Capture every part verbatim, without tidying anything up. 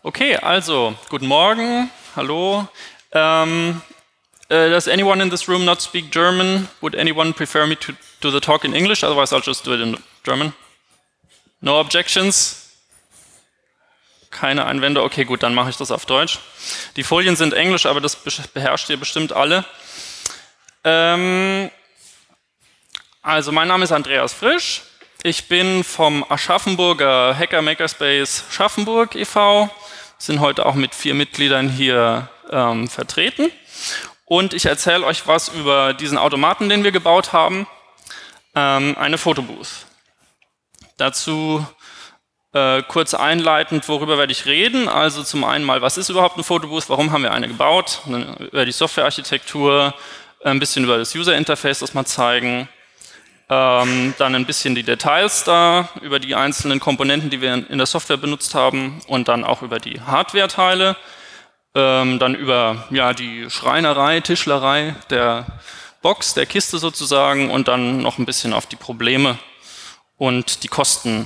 Okay, also, guten Morgen, hallo. Um, uh, does anyone in this room not speak German? Would anyone prefer me to do the talk in English? Otherwise, I'll just do it in German. No objections? Keine Einwände? Okay, gut, dann mache ich das auf Deutsch. Die Folien sind Englisch, aber das beherrscht ihr bestimmt alle. Ähm, also, mein Name ist Andreas Frisch. Ich bin vom Aschaffenburger Hacker Makerspace Schaffenburg e V Sind heute auch mit vier Mitgliedern hier ähm, vertreten. Und ich erzähle euch was über diesen Automaten, den wir gebaut haben, ähm, eine Fotobooth. Dazu äh, kurz einleitend, worüber werde ich reden. Also zum einen mal, was ist überhaupt eine Fotobooth, warum haben wir eine gebaut, über die Softwarearchitektur, ein bisschen über das User Interface das mal zeigen. Ähm, dann ein bisschen die Details da, über die einzelnen Komponenten, die wir in der Software benutzt haben und dann auch über die Hardware-Teile, ähm, dann über ja, die Schreinerei, Tischlerei der Box, der Kiste sozusagen und dann noch ein bisschen auf die Probleme und die Kosten.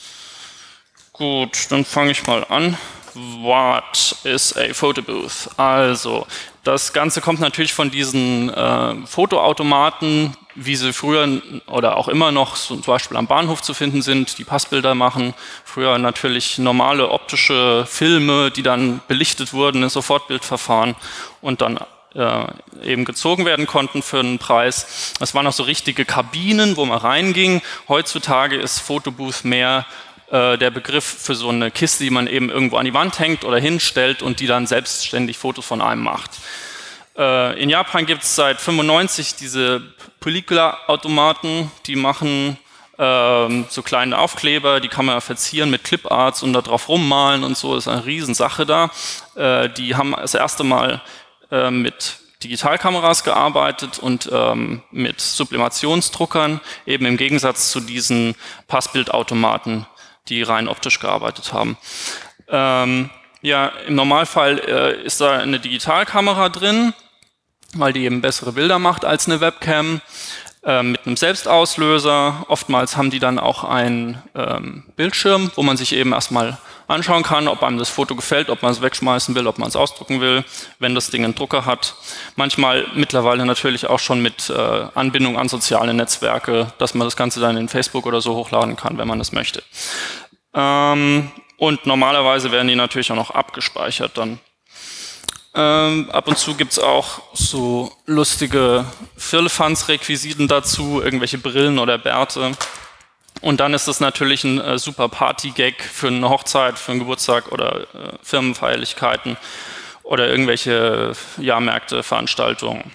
Gut, dann fange ich mal an. What is a photo booth? Also, das Ganze kommt natürlich von diesen äh, Fotoautomaten, wie sie früher oder auch immer noch so, zum Beispiel am Bahnhof zu finden sind, die Passbilder machen. Früher natürlich normale optische Filme, die dann belichtet wurden in Sofortbildverfahren und dann äh, eben gezogen werden konnten für einen Preis. Das waren auch so richtige Kabinen, wo man reinging. Heutzutage ist Fotobooth mehr der Begriff für so eine Kiste, die man eben irgendwo an die Wand hängt oder hinstellt und die dann selbstständig Fotos von einem macht. Äh, in Japan gibt es seit fünfundneunzig diese Pellicula-Automaten, die machen äh, so kleine Aufkleber, die kann man verzieren mit Cliparts und da drauf rummalen und so, das ist eine Riesensache da. Äh, die haben das erste Mal äh, mit Digitalkameras gearbeitet und ähm, mit Sublimationsdruckern, eben im Gegensatz zu diesen Passbildautomaten, die rein optisch gearbeitet haben. Ähm, ja, im Normalfall äh, ist da eine Digitalkamera drin, weil die eben bessere Bilder macht als eine Webcam, äh, mit einem Selbstauslöser. Oftmals haben die dann auch einen ähm, Bildschirm, wo man sich eben erstmal anschauen kann, ob einem das Foto gefällt, ob man es wegschmeißen will, ob man es ausdrucken will, wenn das Ding einen Drucker hat. Manchmal mittlerweile natürlich auch schon mit äh, Anbindung an soziale Netzwerke, dass man das Ganze dann in Facebook oder so hochladen kann, wenn man das möchte. Ähm, und normalerweise werden die natürlich auch noch abgespeichert dann. Ähm, ab und zu gibt es auch so lustige Firlefanz-Requisiten dazu, irgendwelche Brillen oder Bärte. Und dann ist es natürlich ein äh, super Party-Gag für eine Hochzeit, für einen Geburtstag oder äh, Firmenfeierlichkeiten oder irgendwelche Jahrmärkte, Veranstaltungen.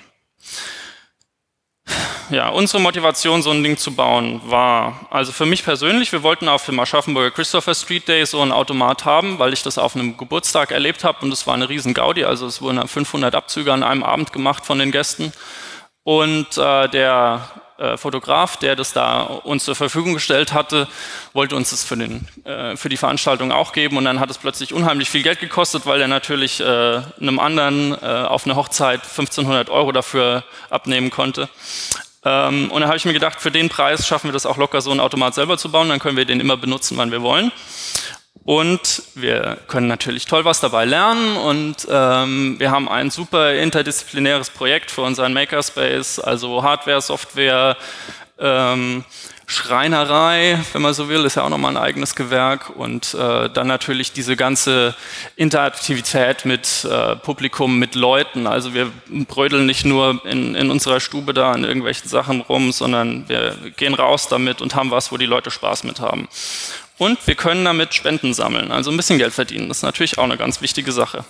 Ja, unsere Motivation, so ein Ding zu bauen, war, also für mich persönlich, wir wollten auf dem Aschaffenburger Christopher Street Day so einen Automat haben, weil ich das auf einem Geburtstag erlebt habe und es war eine riesen Gaudi, also es wurden fünfhundert Abzüge an einem Abend gemacht von den Gästen. Und äh, der äh, Fotograf, der das da uns zur Verfügung gestellt hatte, wollte uns das für, den, äh, für die Veranstaltung auch geben und dann hat es plötzlich unheimlich viel Geld gekostet, weil er natürlich äh, einem anderen äh, auf eine Hochzeit fünfzehnhundert Euro dafür abnehmen konnte. Ähm, und da habe ich mir gedacht, für den Preis schaffen wir das auch locker, so einen Automat selber zu bauen, dann können wir den immer benutzen, wann wir wollen. Und wir können natürlich toll was dabei lernen und ähm, wir haben ein super interdisziplinäres Projekt für unseren Makerspace, also Hardware, Software, ähm, Schreinerei, wenn man so will, ist ja auch nochmal ein eigenes Gewerk und äh, dann natürlich diese ganze Interaktivität mit äh, Publikum, mit Leuten, also wir brödeln nicht nur in, in unserer Stube da an irgendwelchen Sachen rum, sondern wir gehen raus damit und haben was, wo die Leute Spaß mit haben. Und wir können damit Spenden sammeln, also ein bisschen Geld verdienen, das ist natürlich auch eine ganz wichtige Sache.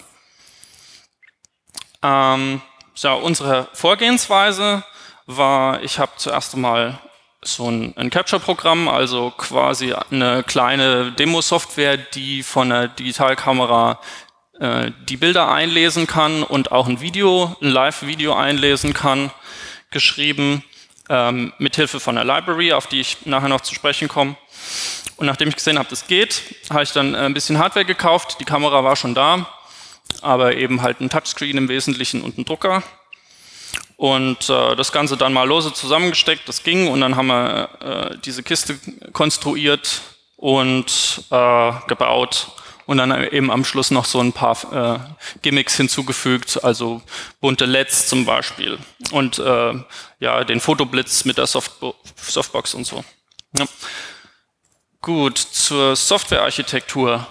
Ähm, ja, unsere Vorgehensweise war, ich habe zuerst einmal so ein, ein Capture-Programm, also quasi eine kleine Demo-Software, die von einer Digitalkamera äh, die Bilder einlesen kann und auch ein Video, ein Live-Video einlesen kann, geschrieben, ähm, mithilfe von einer Library, auf die ich nachher noch zu sprechen komme. Und nachdem ich gesehen habe, das geht, habe ich dann ein bisschen Hardware gekauft, die Kamera war schon da, aber eben halt ein Touchscreen im Wesentlichen und ein Drucker. Und äh, das Ganze dann mal lose zusammengesteckt, das ging und dann haben wir äh, diese Kiste konstruiert und äh, gebaut und dann eben am Schluss noch so ein paar äh, Gimmicks hinzugefügt, also bunte L E Ds zum Beispiel und äh, ja, den Fotoblitz mit der Softbo- Softbox und so. Ja. Gut, zur Softwarearchitektur.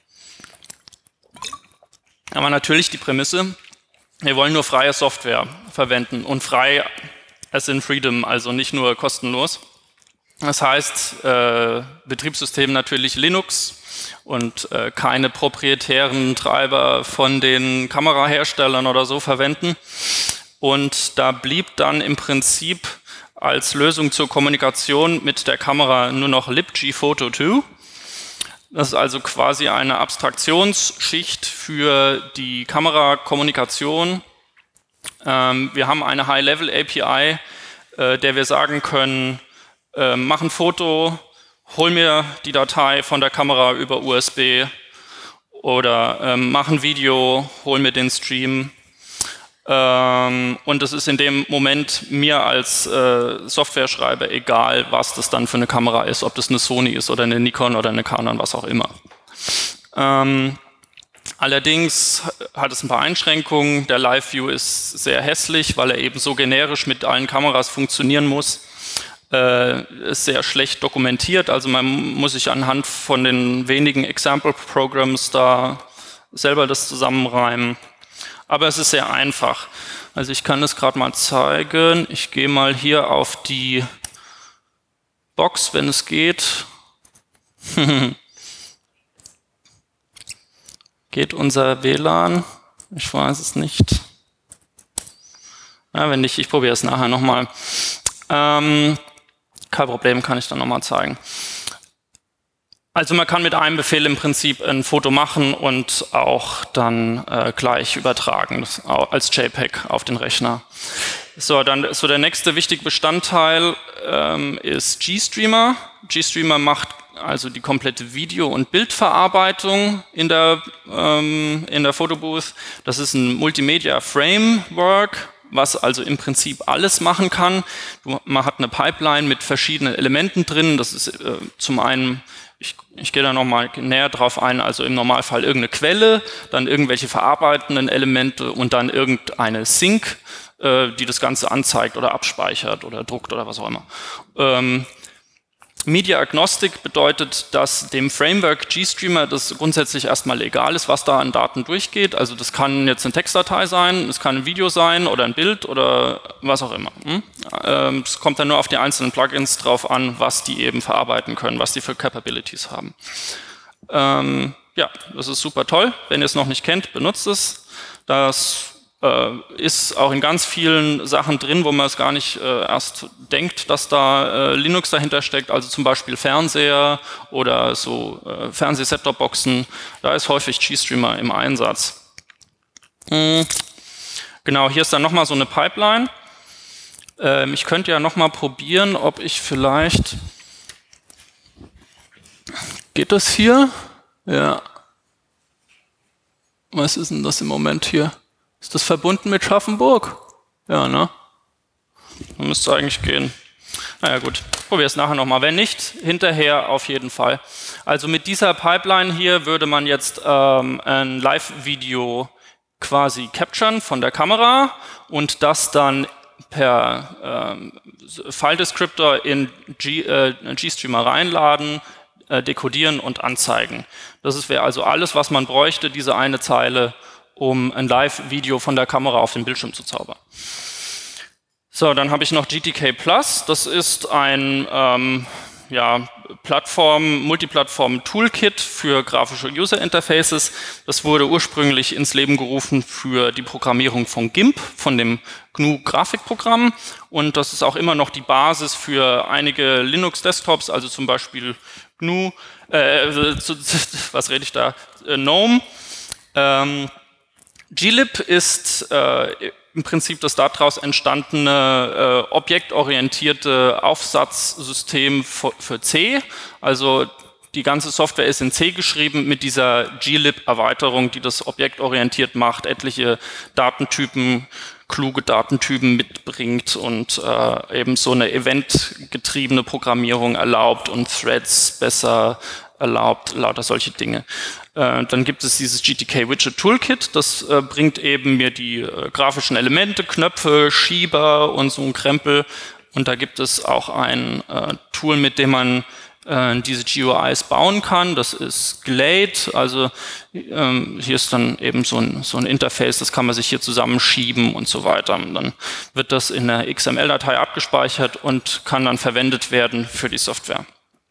Aber natürlich die Prämisse, wir wollen nur freie Software verwenden und frei as in freedom, also nicht nur kostenlos. Das heißt, äh, Betriebssystem natürlich Linux und äh, keine proprietären Treiber von den Kameraherstellern oder so verwenden. Und da blieb dann im Prinzip als Lösung zur Kommunikation mit der Kamera nur noch libgphoto zwei. Das ist also quasi eine Abstraktionsschicht für die Kamerakommunikation. Ähm, wir haben eine High-Level-A P I, äh, der wir sagen können, äh, mach ein Foto, hol mir die Datei von der Kamera über U S B oder äh, mach ein Video, hol mir den Stream. Ähm, und es ist in dem Moment mir als äh, Software-Schreiber egal, was das dann für eine Kamera ist, ob das eine Sony ist oder eine Nikon oder eine Canon, was auch immer. Ähm, allerdings hat es ein paar Einschränkungen. Der Live-View ist sehr hässlich, weil er eben so generisch mit allen Kameras funktionieren muss. Äh, ist sehr schlecht dokumentiert, also man muss sich anhand von den wenigen Example-Programs da selber das zusammenreimen. Aber es ist sehr einfach. Also ich kann das gerade mal zeigen. Ich gehe mal hier auf die Box, wenn es geht. Geht unser W L A N? Ich weiß es nicht. Ja, wenn nicht, ich probiere es nachher nochmal. Ähm, kein Problem, kann ich dann nochmal zeigen. Also man kann mit einem Befehl im Prinzip ein Foto machen und auch dann äh, gleich übertragen als JPEG auf den Rechner. So, dann so der nächste wichtige Bestandteil ähm, ist GStreamer. GStreamer macht also die komplette Video- und Bildverarbeitung in der, ähm, in der Photobooth. Das ist ein Multimedia-Framework, was also im Prinzip alles machen kann. Man hat eine Pipeline mit verschiedenen Elementen drin. Das ist äh, zum einen, ich, ich gehe da nochmal näher drauf ein, also im Normalfall irgendeine Quelle, dann irgendwelche verarbeitenden Elemente und dann irgendeine Sync, äh, die das Ganze anzeigt oder abspeichert oder druckt oder was auch immer. Ähm, Media Agnostic bedeutet, dass dem Framework GStreamer das grundsätzlich erstmal egal ist, was da an Daten durchgeht. Also das kann jetzt eine Textdatei sein, es kann ein Video sein oder ein Bild oder was auch immer. Es kommt dann nur auf die einzelnen Plugins drauf an, was die eben verarbeiten können, was die für Capabilities haben. Ähm, ja, das ist super toll. Wenn ihr es noch nicht kennt, benutzt es. Das Äh, ist auch in ganz vielen Sachen drin, wo man es gar nicht äh, erst denkt, dass da äh, Linux dahinter steckt, also zum Beispiel Fernseher oder so äh, Fernseh-Set-Top-Boxen, da ist häufig GStreamer im Einsatz. Mhm. Genau, hier ist dann nochmal so eine Pipeline. Ähm, ich könnte ja nochmal probieren, ob ich vielleicht... Geht das hier? Ja. Was ist denn das im Moment hier? Ist das verbunden mit Schaffenburg? Ja, ne? Dann müsste es eigentlich gehen. Naja gut, probier es nachher nochmal. Wenn nicht, hinterher auf jeden Fall. Also mit dieser Pipeline hier würde man jetzt ähm, ein Live-Video quasi capturen von der Kamera und das dann per ähm, File-Descriptor in G, äh, GStreamer reinladen, äh, dekodieren und anzeigen. Das wäre also alles, was man bräuchte, diese eine Zeile, um ein Live-Video von der Kamera auf den Bildschirm zu zaubern. So, dann habe ich noch G T K Plus. Das ist ein ähm, ja, Plattform, Multiplattform-Toolkit für grafische User-Interfaces. Das wurde ursprünglich ins Leben gerufen für die Programmierung von GIMP, von dem G N U-Grafikprogramm. Und das ist auch immer noch die Basis für einige Linux-Desktops, also zum Beispiel G N U, äh, was rede ich da, äh, GNOME. Ähm, glib ist äh, im Prinzip das daraus entstandene äh, objektorientierte Aufsatzsystem für, für C. Also die ganze Software ist in C geschrieben mit dieser glib-Erweiterung, die das objektorientiert macht, etliche Datentypen, kluge Datentypen mitbringt und äh, eben so eine eventgetriebene Programmierung erlaubt und Threads besser erlaubt, lauter solche Dinge. Äh, dann gibt es dieses G T K Widget Toolkit, das äh, bringt eben mir die äh, grafischen Elemente, Knöpfe, Schieber und so ein Krempel. Und da gibt es auch ein äh, Tool, mit dem man äh, diese G U Is bauen kann. Das ist Glade. Also ähm, hier ist dann eben so ein, so ein Interface, das kann man sich hier zusammenschieben und so weiter. Und dann wird das in einer X M L-Datei abgespeichert und kann dann verwendet werden für die Software.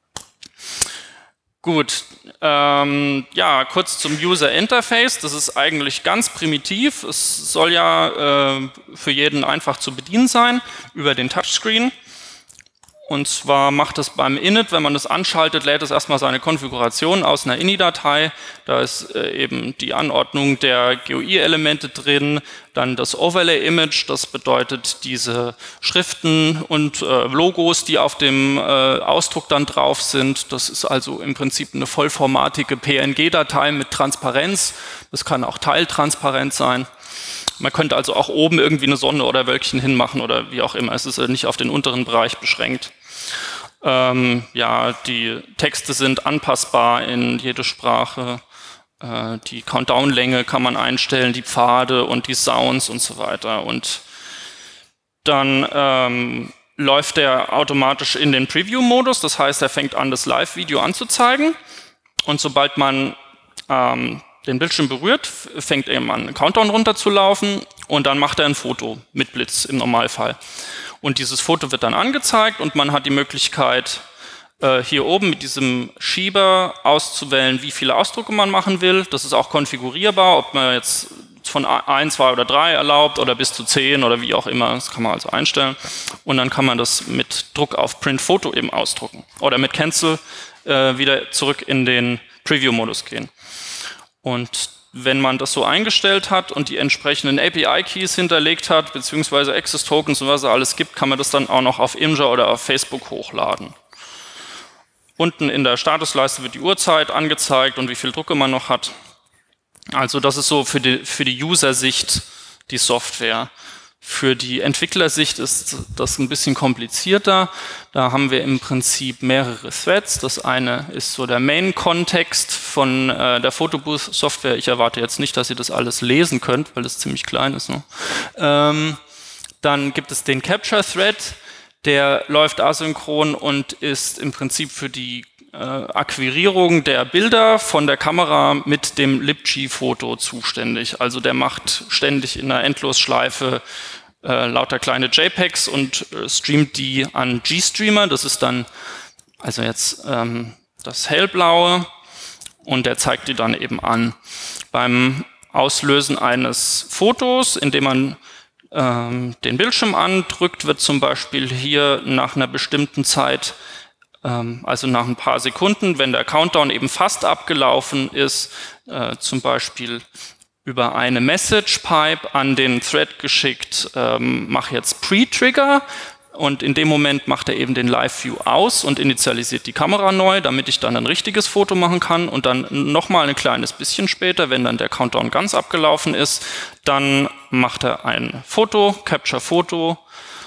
Gut, ähm, ja, kurz zum User Interface. Das ist eigentlich ganz primitiv. Es soll ja äh, für jeden einfach zu bedienen sein über den Touchscreen. Und zwar macht es beim Init, wenn man das anschaltet, lädt es erstmal seine Konfiguration aus einer I N I-Datei. Da ist äh, eben die Anordnung der G U I-Elemente drin, dann das Overlay-Image, das bedeutet diese Schriften und äh, Logos, die auf dem äh, Ausdruck dann drauf sind. Das ist also im Prinzip eine vollformatige P N G-Datei mit Transparenz. Das kann auch teiltransparent sein. Man könnte also auch oben irgendwie eine Sonne oder Wölkchen hinmachen oder wie auch immer. Es ist nicht auf den unteren Bereich beschränkt. Ähm, ja, die Texte sind anpassbar in jede Sprache. Äh, die Countdown-Länge kann man einstellen, die Pfade und die Sounds und so weiter. Und dann ähm, läuft der automatisch in den Preview-Modus. Das heißt, er fängt an, das Live-Video anzuzeigen. Und sobald man ähm, den Bildschirm berührt, fängt eben an, einen Countdown runterzulaufen und dann macht er ein Foto mit Blitz im Normalfall. Und dieses Foto wird dann angezeigt und man hat die Möglichkeit, äh, hier oben mit diesem Schieber auszuwählen, wie viele Ausdrucke man machen will. Das ist auch konfigurierbar, ob man jetzt von ein, zwei oder drei erlaubt oder bis zu zehn oder wie auch immer. Das kann man also einstellen. Und dann kann man das mit Druck auf Print Foto eben ausdrucken. Oder mit Cancel äh, wieder zurück in den Preview-Modus gehen. Und wenn man das so eingestellt hat und die entsprechenden A P I-Keys hinterlegt hat, beziehungsweise Access-Tokens und was es alles gibt, kann man das dann auch noch auf Imgur oder auf Facebook hochladen. Unten in der Statusleiste wird die Uhrzeit angezeigt und wie viel Drucke man noch hat. Also das ist so für die, für die User-Sicht die Software. Für die Entwicklersicht ist das ein bisschen komplizierter. Da haben wir im Prinzip mehrere Threads. Das eine ist so der Main-Kontext von äh, der Photobooth-Software. Ich erwarte jetzt nicht, dass ihr das alles lesen könnt, weil das ziemlich klein ist. Ne? Ähm, dann gibt es den Capture-Thread, der läuft asynchron und ist im Prinzip für die äh, Akquirierung der Bilder von der Kamera mit dem libg-Foto zuständig. Also der macht ständig in einer Endlosschleife äh, lauter kleine JPEGs und äh, streamt die an GStreamer. Das ist dann also jetzt ähm, das hellblaue und der zeigt die dann eben an. Beim Auslösen eines Fotos, indem man ähm, den Bildschirm andrückt, wird zum Beispiel hier nach einer bestimmten Zeit, ähm, also nach ein paar Sekunden, wenn der Countdown eben fast abgelaufen ist, äh, zum Beispiel über eine Message Pipe an den Thread geschickt, ähm, mach jetzt Pre-Trigger. Und in dem Moment macht er eben den Live-View aus und initialisiert die Kamera neu, damit ich dann ein richtiges Foto machen kann. Und dann nochmal ein kleines bisschen später, wenn dann der Countdown ganz abgelaufen ist, dann macht er ein Foto, Capture Foto.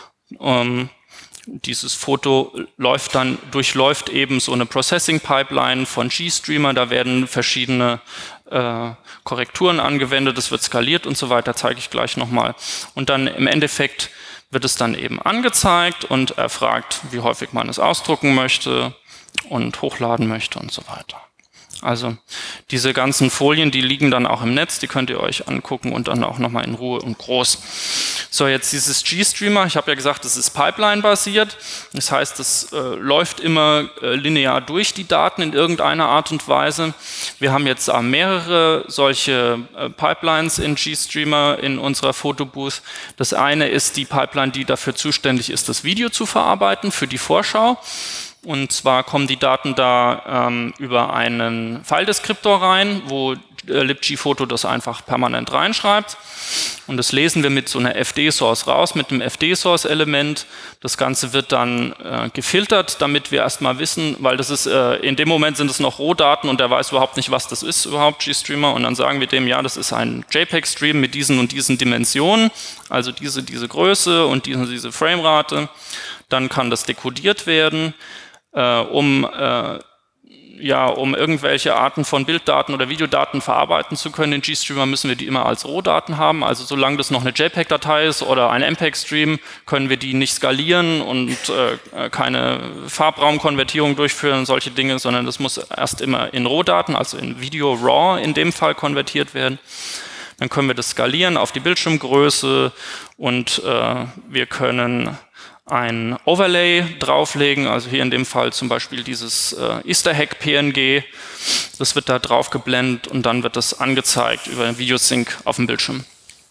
Ähm, dieses Foto läuft dann, durchläuft eben so eine Processing-Pipeline von GStreamer. Da werden verschiedene äh, Korrekturen angewendet, das wird skaliert und so weiter, zeige ich gleich nochmal. Und dann im Endeffekt wird es dann eben angezeigt und er fragt, wie häufig man es ausdrucken möchte und hochladen möchte und so weiter. Also diese ganzen Folien, die liegen dann auch im Netz, die könnt ihr euch angucken und dann auch nochmal in Ruhe und groß. So, jetzt dieses GStreamer, ich habe ja gesagt, das ist Pipeline-basiert. Das heißt, es äh, läuft immer äh, linear durch die Daten in irgendeiner Art und Weise. Wir haben jetzt äh, mehrere solche äh, Pipelines in GStreamer in unserer Photobooth. Das eine ist die Pipeline, die dafür zuständig ist, das Video zu verarbeiten für die Vorschau. Und zwar kommen die Daten da ähm, über einen File-Deskriptor rein, wo äh, libg-Foto das einfach permanent reinschreibt. Und das lesen wir mit so einer F D-Source raus, mit einem F D-Source-Element. Das Ganze wird dann äh, gefiltert, damit wir erstmal wissen, weil das ist, äh, in dem Moment sind es noch Rohdaten und der weiß überhaupt nicht, was das ist überhaupt, GStreamer. Und dann sagen wir dem, ja, das ist ein JPEG-Stream mit diesen und diesen Dimensionen, also diese, diese Größe und diese, diese Framerate. Dann kann das dekodiert werden. Uh, um uh, ja, um irgendwelche Arten von Bilddaten oder Videodaten verarbeiten zu können in GStreamer, müssen wir die immer als Rohdaten haben. Also solange das noch eine JPEG-Datei ist oder ein M P E G-Stream, können wir die nicht skalieren und äh, keine Farbraumkonvertierung durchführen, solche Dinge, sondern das muss erst immer in Rohdaten, also in Video RAW in dem Fall konvertiert werden. Dann können wir das skalieren auf die Bildschirmgröße und äh, wir können ein Overlay drauflegen, also hier in dem Fall zum Beispiel dieses äh, Easter Egg P N G, das wird da drauf geblendet und dann wird das angezeigt über Videosync auf dem Bildschirm.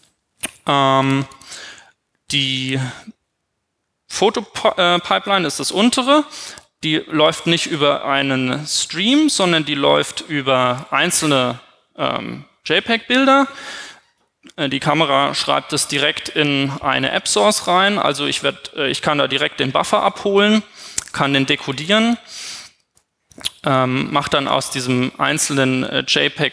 Ähm, die Fotopipeline ist das untere, die läuft nicht über einen Stream, sondern die läuft über einzelne ähm, JPEG-Bilder. Die Kamera schreibt es direkt in eine App-Source rein, also ich, werd, ich kann da direkt den Buffer abholen, kann den dekodieren, ähm, mache dann aus diesem einzelnen äh,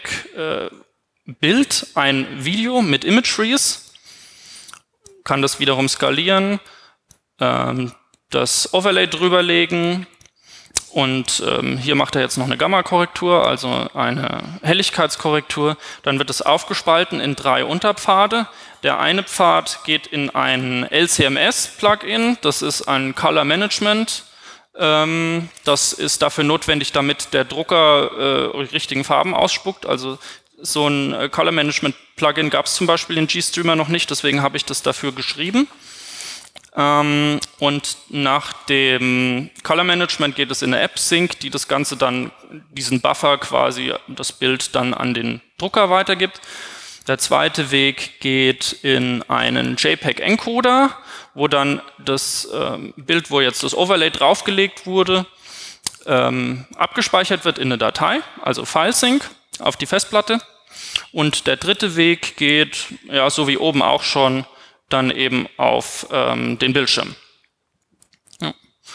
JPEG-Bild äh, ein Video mit Image-Trees, kann das wiederum skalieren, ähm, das Overlay drüberlegen. Und ähm, hier macht er jetzt noch eine Gamma-Korrektur, also eine Helligkeitskorrektur. Dann wird es aufgespalten in drei Unterpfade. Der eine Pfad geht in ein L C M S-Plugin, das ist ein Color Management. Ähm, das ist dafür notwendig, damit der Drucker äh, die richtigen Farben ausspuckt. Also so ein äh, Color Management-Plugin gab es zum Beispiel in GStreamer noch nicht, deswegen habe ich das dafür geschrieben. Ähm, und nach dem Color Management geht es in eine App Sync, die das Ganze dann, diesen Buffer quasi, das Bild dann an den Drucker weitergibt. Der zweite Weg geht in einen JPEG-Encoder, wo dann das ähm, Bild, wo jetzt das Overlay draufgelegt wurde, ähm, abgespeichert wird in eine Datei, also File Sync auf die Festplatte. Und der dritte Weg geht, ja, so wie oben auch schon, dann eben auf ähm, den Bildschirm. Ja.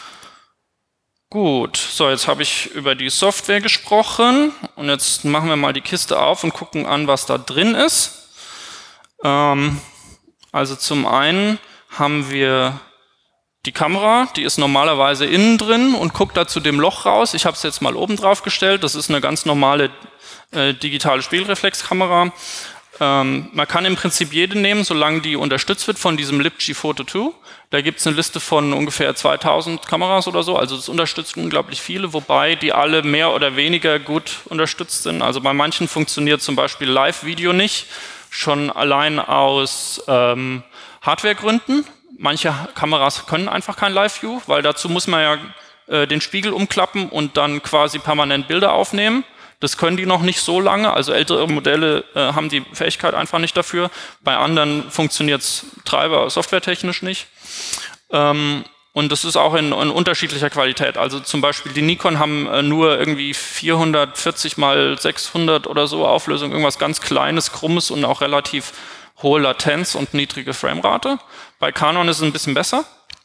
Gut, so jetzt habe ich über die Software gesprochen und jetzt machen wir mal die Kiste auf und gucken an, was da drin ist. Ähm, also zum einen haben wir die Kamera, die ist normalerweise innen drin und guckt da zu dem Loch raus. Ich habe es jetzt mal oben drauf gestellt, das ist eine ganz normale äh, digitale Spiegelreflexkamera. Ähm, man kann im Prinzip jede nehmen, solange die unterstützt wird von diesem LibG Photo zwei. Da gibt es eine Liste von ungefähr zweitausend Kameras oder so, also das unterstützt unglaublich viele, wobei die alle mehr oder weniger gut unterstützt sind. Also bei manchen funktioniert zum Beispiel Live-Video nicht, schon allein aus ähm, Hardwaregründen. Manche Kameras können einfach kein Live-View, weil dazu muss man ja äh, den Spiegel umklappen und dann quasi permanent Bilder aufnehmen. Das können die noch nicht so lange, also ältere Modelle äh, haben die Fähigkeit einfach nicht dafür. Bei anderen funktioniert es treiber- softwaretechnisch nicht. Ähm, und das ist auch in, in unterschiedlicher Qualität. Also zum Beispiel die Nikon haben äh, nur irgendwie vierhundertvierzig mal sechshundert oder so Auflösung, irgendwas ganz Kleines, Krummes und auch relativ hohe Latenz und niedrige Framerate. Bei Canon ist es ein bisschen besser.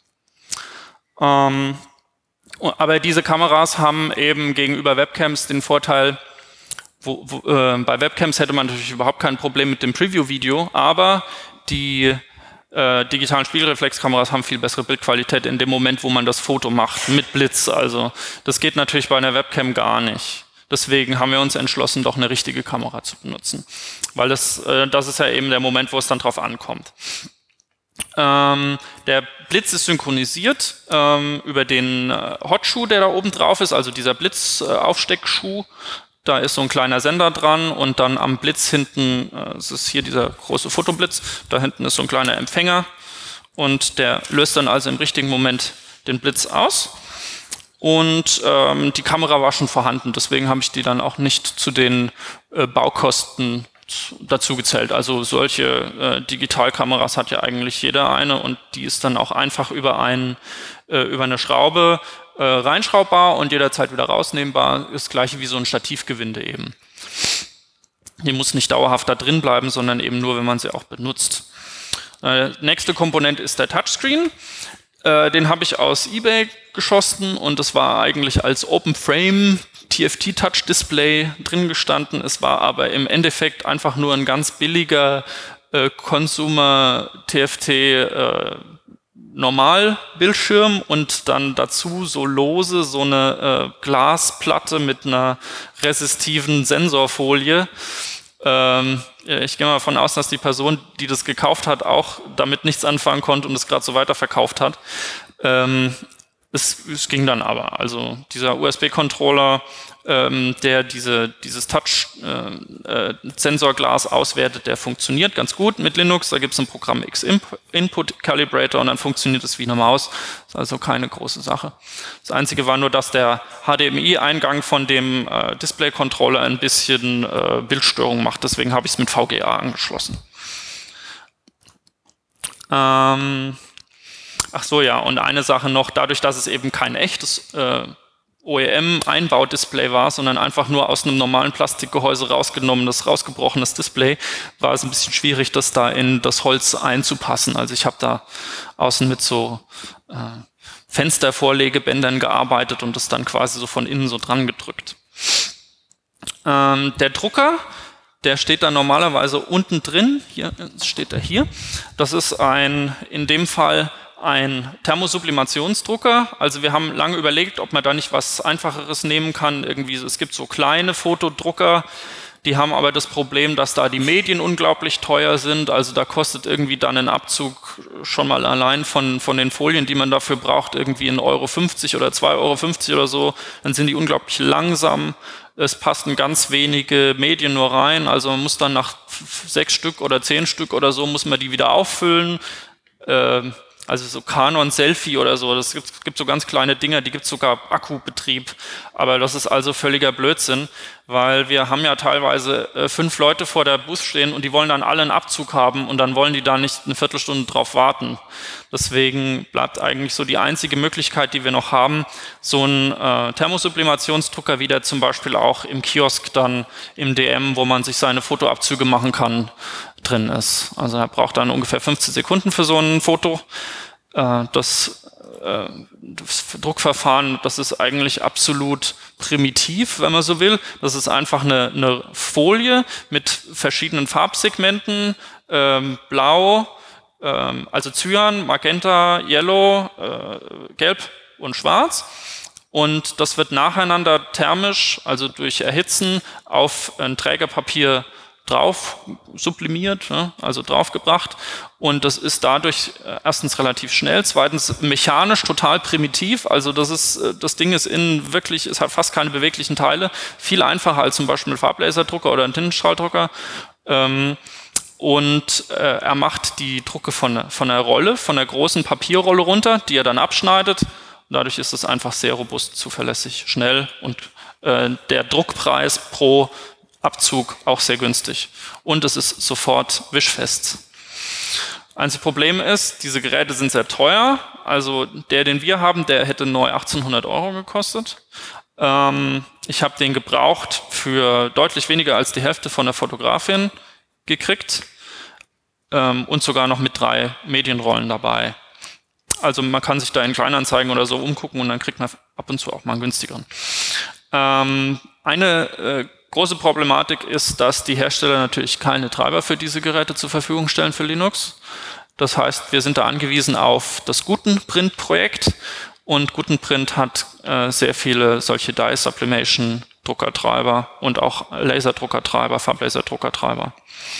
Ähm, Aber diese Kameras haben eben gegenüber Webcams den Vorteil, wo, wo, äh, bei Webcams hätte man natürlich überhaupt kein Problem mit dem Preview-Video, aber die äh, digitalen Spiegelreflexkameras haben viel bessere Bildqualität in dem Moment, wo man das Foto macht, mit Blitz. Also das geht natürlich bei einer Webcam gar nicht. Deswegen haben wir uns entschlossen, doch eine richtige Kamera zu benutzen. Weil das, äh, das ist ja eben der Moment, wo es dann drauf ankommt. Ähm, der Blitz ist synchronisiert ähm, über den äh, Hotschuh, der da oben drauf ist, also dieser Blitzaufsteckschuh. Äh, da ist so ein kleiner Sender dran und dann am Blitz hinten, äh, es ist hier dieser große Fotoblitz, da hinten ist so ein kleiner Empfänger und der löst dann also im richtigen Moment den Blitz aus. Und ähm, die Kamera war schon vorhanden, deswegen habe ich die dann auch nicht zu den äh, Baukosten dazu gezählt. Also solche äh, Digitalkameras hat ja eigentlich jeder eine und die ist dann auch einfach über, ein, äh, über eine Schraube äh, reinschraubbar und jederzeit wieder rausnehmbar. Ist das gleiche wie so ein Stativgewinde eben. Die muss nicht dauerhaft da drin bleiben, sondern eben nur, wenn man sie auch benutzt. Äh, nächste Komponente ist der Touchscreen. Äh, den habe ich aus eBay geschossen und das war eigentlich als Open Frame T F T-Touch-Display drin gestanden. Es war aber im Endeffekt einfach nur ein ganz billiger äh, Consumer-T F T äh, Normalbildschirm und dann dazu so lose so eine äh, Glasplatte mit einer resistiven Sensorfolie. Ähm, ich gehe mal davon aus, dass die Person, die das gekauft hat, auch damit nichts anfangen konnte und es gerade so weiterverkauft hat. Ähm, es, es ging dann aber. Also dieser U S B-Controller, ähm, der diese, dieses Touch-Sensorglas äh, äh, auswertet, der funktioniert ganz gut mit Linux. Da gibt es ein Programm X-Input Calibrator und dann funktioniert es wie eine Maus. Das ist also keine große Sache. Das Einzige war nur, dass der H D M I-Eingang von dem äh, Display-Controller ein bisschen äh, Bildstörung macht. Deswegen habe ich es mit V G A angeschlossen. Ähm, ach so, ja, und eine Sache noch, dadurch, dass es eben kein echtes äh, O E M-Einbaudisplay war, sondern einfach nur aus einem normalen Plastikgehäuse rausgenommenes, rausgebrochenes Display, war es ein bisschen schwierig, das da in das Holz einzupassen. Also ich habe da außen mit so äh, Fenstervorlegebändern gearbeitet und das dann quasi so von innen so dran gedrückt. Ähm, der Drucker, der steht da normalerweise unten drin, hier steht er hier. Das ist ein, in dem Fall ein Thermosublimationsdrucker. Also wir haben lange überlegt, ob man da nicht was Einfacheres nehmen kann. Irgendwie, es gibt so kleine Fotodrucker, die haben aber das Problem, dass da die Medien unglaublich teuer sind. Also da kostet irgendwie dann ein Abzug schon mal allein von, von den Folien, die man dafür braucht, irgendwie ein Euro fünfzig oder zwei Euro fünfzig oder so. Dann sind die unglaublich langsam. Es passen ganz wenige Medien nur rein. Also man muss dann nach sechs Stück oder zehn Stück oder so, muss man die wieder auffüllen. Ähm, Also so Canon Selfie oder so, das gibt, gibt so ganz kleine Dinger, die gibt sogar Akkubetrieb. Aber das ist also völliger Blödsinn, weil wir haben ja teilweise äh, fünf Leute vor der Bus stehen und die wollen dann alle einen Abzug haben und dann wollen die da nicht eine Viertelstunde drauf warten. Deswegen bleibt eigentlich so die einzige Möglichkeit, die wir noch haben, so ein äh, Thermosublimationsdrucker, wie der zum Beispiel auch im Kiosk dann im D M, wo man sich seine Fotoabzüge machen kann, drin ist. Also er braucht dann ungefähr fünfzehn Sekunden für so ein Foto. Äh, das, äh, das Druckverfahren, das ist eigentlich absolut primitiv, wenn man so will. Das ist einfach eine, eine Folie mit verschiedenen Farbsegmenten, ähm, blau, ähm, also Cyan, Magenta, Yellow, äh, Gelb und Schwarz. Und das wird nacheinander thermisch, also durch Erhitzen, auf ein Trägerpapier drauf sublimiert, ne, also draufgebracht, und das ist dadurch erstens relativ schnell, zweitens mechanisch total primitiv, also das ist, das Ding ist innen wirklich, es hat fast keine beweglichen Teile, viel einfacher als zum Beispiel ein Farblaserdrucker oder ein Tintenstrahldrucker, ähm, und äh, er macht die Drucke von, von der Rolle, von der großen Papierrolle runter, die er dann abschneidet, und dadurch ist es einfach sehr robust, zuverlässig, schnell und äh, der Druckpreis pro Abzug auch sehr günstig. Und es ist sofort wischfest. Einziges Problem ist, diese Geräte sind sehr teuer. Also der, den wir haben, der hätte neu achtzehnhundert Euro gekostet. Ähm, ich habe den gebraucht für deutlich weniger als die Hälfte von der Fotografin gekriegt. Ähm, und sogar noch mit drei Medienrollen dabei. Also man kann sich da in Kleinanzeigen oder so umgucken und dann kriegt man ab und zu auch mal einen günstigeren. Ähm, eine äh, große Problematik ist, dass die Hersteller natürlich keine Treiber für diese Geräte zur Verfügung stellen für Linux. Das heißt, wir sind da angewiesen auf das Gutenprint-Projekt und Gutenprint hat äh, sehr viele solche Dye Sublimation Druckertreiber und auch Laserdruckertreiber, Farblaserdruckertreiber.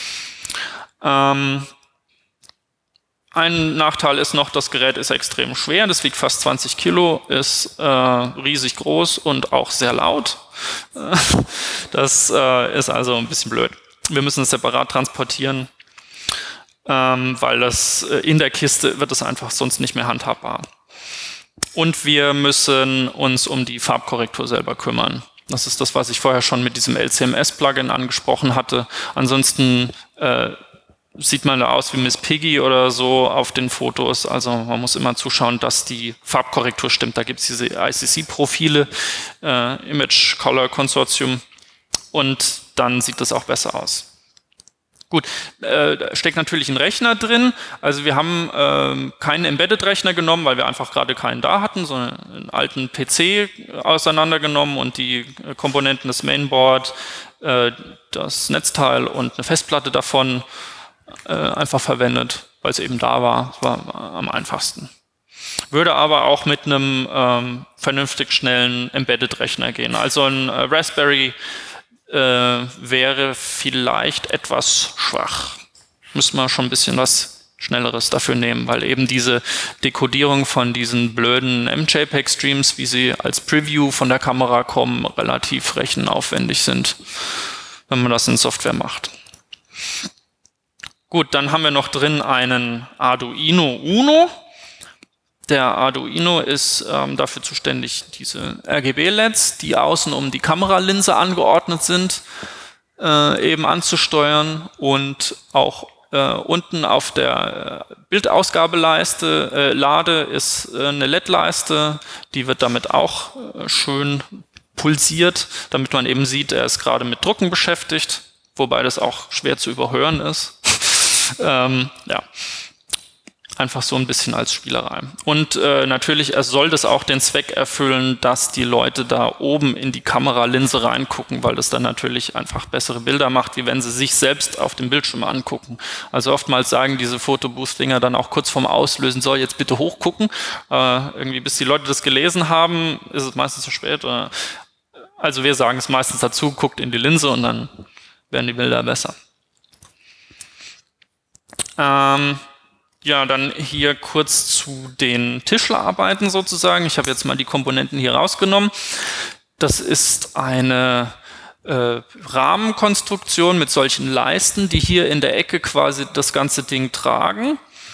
Ähm, Ein Nachteil ist noch, das Gerät ist extrem schwer, das wiegt fast zwanzig Kilo, ist äh, riesig groß und auch sehr laut. Das äh, ist also ein bisschen blöd. Wir müssen es separat transportieren, ähm, weil das äh, in der Kiste wird es einfach sonst nicht mehr handhabbar. Und wir müssen uns um die Farbkorrektur selber kümmern. Das ist das, was ich vorher schon mit diesem L C M S-Plugin angesprochen hatte. Ansonsten äh, sieht man da aus wie Miss Piggy oder so auf den Fotos. Also man muss immer zuschauen, dass die Farbkorrektur stimmt. Da gibt es diese I C C-Profile, äh, Image Color Consortium, und dann sieht das auch besser aus. Gut, äh, da steckt natürlich ein Rechner drin. Also wir haben äh, keinen Embedded-Rechner genommen, weil wir einfach gerade keinen da hatten, sondern einen alten P C auseinandergenommen und die Komponenten des Mainboard, äh, das Netzteil und eine Festplatte davon einfach verwendet, weil es eben da war. Es war am einfachsten. Würde aber auch mit einem ähm, vernünftig schnellen Embedded-Rechner gehen. Also ein äh, Raspberry äh, wäre vielleicht etwas schwach. Müssen wir schon ein bisschen was Schnelleres dafür nehmen, weil eben diese Dekodierung von diesen blöden M J P E G-Streams, wie sie als Preview von der Kamera kommen, relativ rechenaufwendig sind, wenn man das in Software macht. Gut, dann haben wir noch drin einen Arduino Uno. Der Arduino ist ähm, dafür zuständig, diese R G B-L E Ds, die außen um die Kameralinse angeordnet sind, äh, eben anzusteuern und auch äh, unten auf der äh, Bildausgabeleiste, äh, Lade ist äh, eine L E D-Leiste, die wird damit auch äh, schön pulsiert, damit man eben sieht, er ist gerade mit Drucken beschäftigt, wobei das auch schwer zu überhören ist. ähm, ja. Einfach so ein bisschen als Spielerei. Und äh, natürlich es soll das auch den Zweck erfüllen, dass die Leute da oben in die Kameralinse reingucken, weil das dann natürlich einfach bessere Bilder macht, wie wenn sie sich selbst auf dem Bildschirm angucken. Also oftmals sagen diese Photobooth-Dinger dann auch kurz vorm Auslösen, so jetzt bitte hochgucken. Äh, irgendwie bis die Leute das gelesen haben, ist es meistens zu spät. Oder also wir sagen es meistens dazu, guckt in die Linse und dann werden die Bilder besser. Ähm, Ja, dann hier kurz zu den Tischlerarbeiten sozusagen. Ich habe jetzt mal die Komponenten hier rausgenommen. Das ist eine äh, Rahmenkonstruktion mit solchen Leisten, die hier in der Ecke quasi das ganze Ding tragen.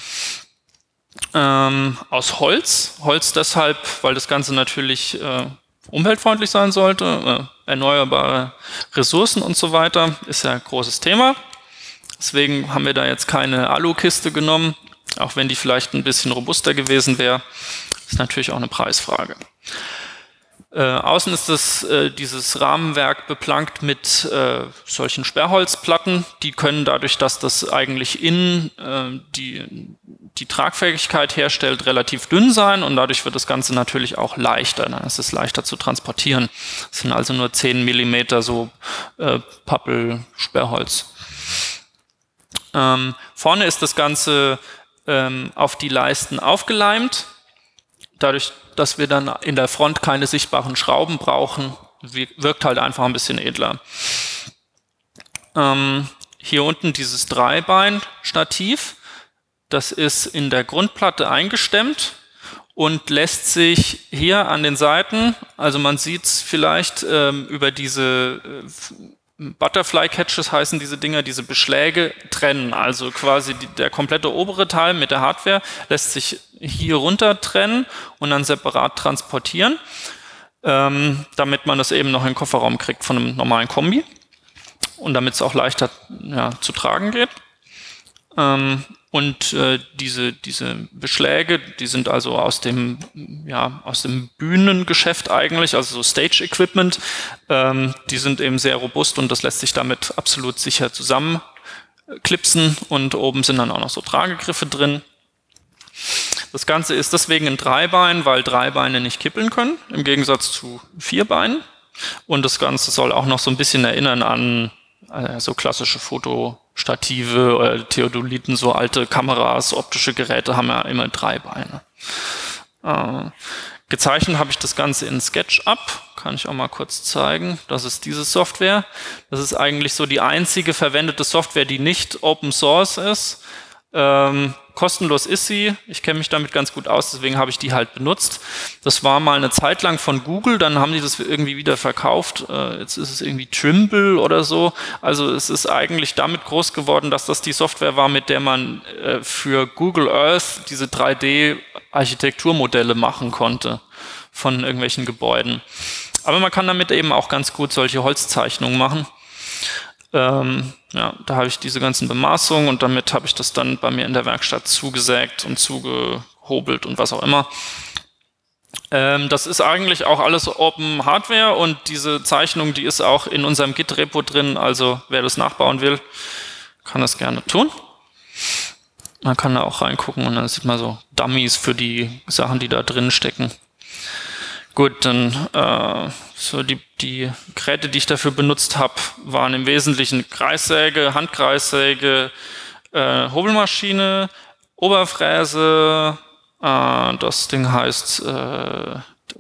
Ähm, aus Holz. Holz deshalb, weil das Ganze natürlich äh, umweltfreundlich sein sollte. Äh, erneuerbare Ressourcen und so weiter ist ja ein großes Thema. Deswegen haben wir da jetzt keine Alukiste genommen. Auch wenn die vielleicht ein bisschen robuster gewesen wäre, ist natürlich auch eine Preisfrage. Äh, außen ist das, äh, dieses Rahmenwerk beplankt mit äh, solchen Sperrholzplatten. Die können dadurch, dass das eigentlich innen äh, die, die Tragfähigkeit herstellt, relativ dünn sein und dadurch wird das Ganze natürlich auch leichter. Dann ist es leichter zu transportieren. Das sind also nur zehn Millimeter so äh, Pappel-Sperrholz. Ähm, vorne ist das Ganze auf die Leisten aufgeleimt. Dadurch, dass wir dann in der Front keine sichtbaren Schrauben brauchen, wirkt halt einfach ein bisschen edler. Ähm, hier unten dieses Dreibein-Stativ, das ist in der Grundplatte eingestemmt und lässt sich hier an den Seiten, also man sieht es vielleicht ähm, über diese äh, Butterfly Catches heißen diese Dinger, diese Beschläge trennen. Also quasi die, der komplette obere Teil mit der Hardware lässt sich hier runter trennen und dann separat transportieren, ähm, damit man das eben noch in den Kofferraum kriegt von einem normalen Kombi und damit es auch leichter ja, zu tragen geht. Ähm, und äh, diese, diese Beschläge, die sind also aus dem, ja, aus dem Bühnengeschäft eigentlich, also so Stage-Equipment, ähm, die sind eben sehr robust und das lässt sich damit absolut sicher zusammenklipsen und oben sind dann auch noch so Tragegriffe drin. Das Ganze ist deswegen ein Dreibein, weil Dreibeine nicht kippeln können, im Gegensatz zu Vierbeinen. Und das Ganze soll auch noch so ein bisschen erinnern an äh, so klassische Fotostative oder Theodoliten, so alte Kameras, optische Geräte haben ja immer drei Beine. Äh, gezeichnet habe ich das Ganze in SketchUp, kann ich auch mal kurz zeigen. Das ist diese Software. Das ist eigentlich so die einzige verwendete Software, die nicht Open Source ist. Ähm, kostenlos ist sie. Ich kenne mich damit ganz gut aus, deswegen habe ich die halt benutzt. Das war mal eine Zeit lang von Google, dann haben die das irgendwie wieder verkauft. Äh, jetzt ist es irgendwie Trimble oder so. Also es ist eigentlich damit groß geworden, dass das die Software war, mit der man äh, für Google Earth diese drei D-Architekturmodelle machen konnte von irgendwelchen Gebäuden. Aber man kann damit eben auch ganz gut solche Holzzeichnungen machen. Ähm, ja, da habe ich diese ganzen Bemaßungen und damit habe ich das dann bei mir in der Werkstatt zugesägt und zugehobelt und was auch immer. Ähm, das ist eigentlich auch alles Open Hardware und diese Zeichnung, die ist auch in unserem Git-Repo drin, also wer das nachbauen will, kann das gerne tun. Man kann da auch reingucken und dann sieht man so Dummies für die Sachen, die da drin stecken. Gut, dann äh, so die, die Geräte, die ich dafür benutzt habe, waren im Wesentlichen Kreissäge, Handkreissäge, äh, Hobelmaschine, Oberfräse, Äh, das Ding heißt äh,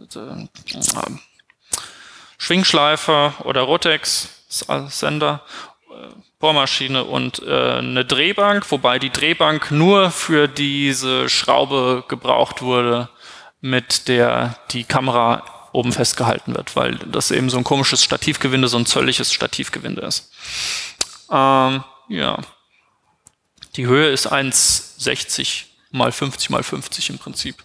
Schwingschleifer oder Rotex, Sender, Bohrmaschine und äh, eine Drehbank, wobei die Drehbank nur für diese Schraube gebraucht wurde, mit der die Kamera oben festgehalten wird, weil das eben so ein komisches Stativgewinde, so ein zölliges Stativgewinde ist. Ähm, ja. Die Höhe ist eins Komma sechzig mal fünfzig mal fünfzig im Prinzip.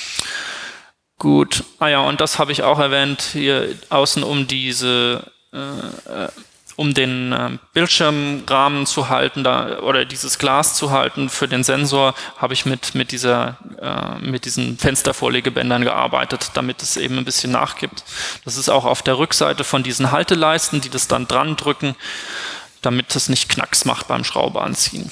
Gut. Ah ja, und das habe ich auch erwähnt, hier außen um diese äh, um den äh, Bildschirmrahmen zu halten da, oder dieses Glas zu halten für den Sensor, habe ich mit, mit, dieser, äh, mit diesen Fenstervorlegebändern gearbeitet, damit es eben ein bisschen nachgibt. Das ist auch auf der Rückseite von diesen Halteleisten, die das dann dran drücken, damit es nicht Knacks macht beim Schraube anziehen.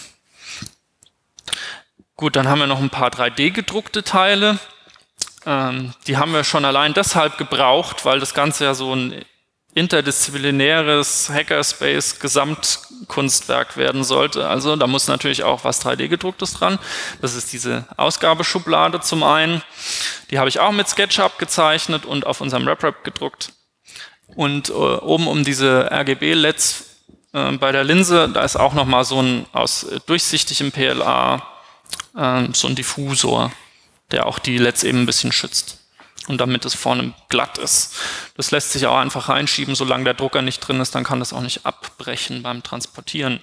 Gut, dann haben wir noch ein paar drei D gedruckte Teile. Ähm, die haben wir schon allein deshalb gebraucht, weil das Ganze ja so ein interdisziplinäres Hackerspace-Gesamtkunstwerk werden sollte. Also da muss natürlich auch was drei D gedrucktes dran. Das ist diese Ausgabeschublade zum einen. Die habe ich auch mit SketchUp gezeichnet und auf unserem RepRap gedruckt. Und äh, oben um diese R G B-L E Ds äh, bei der Linse, da ist auch nochmal so ein aus äh, durchsichtigem P L A äh, so ein Diffusor, der auch die L E Ds eben ein bisschen schützt. Und damit es vorne glatt ist. Das lässt sich auch einfach reinschieben, solange der Drucker nicht drin ist, dann kann das auch nicht abbrechen beim Transportieren.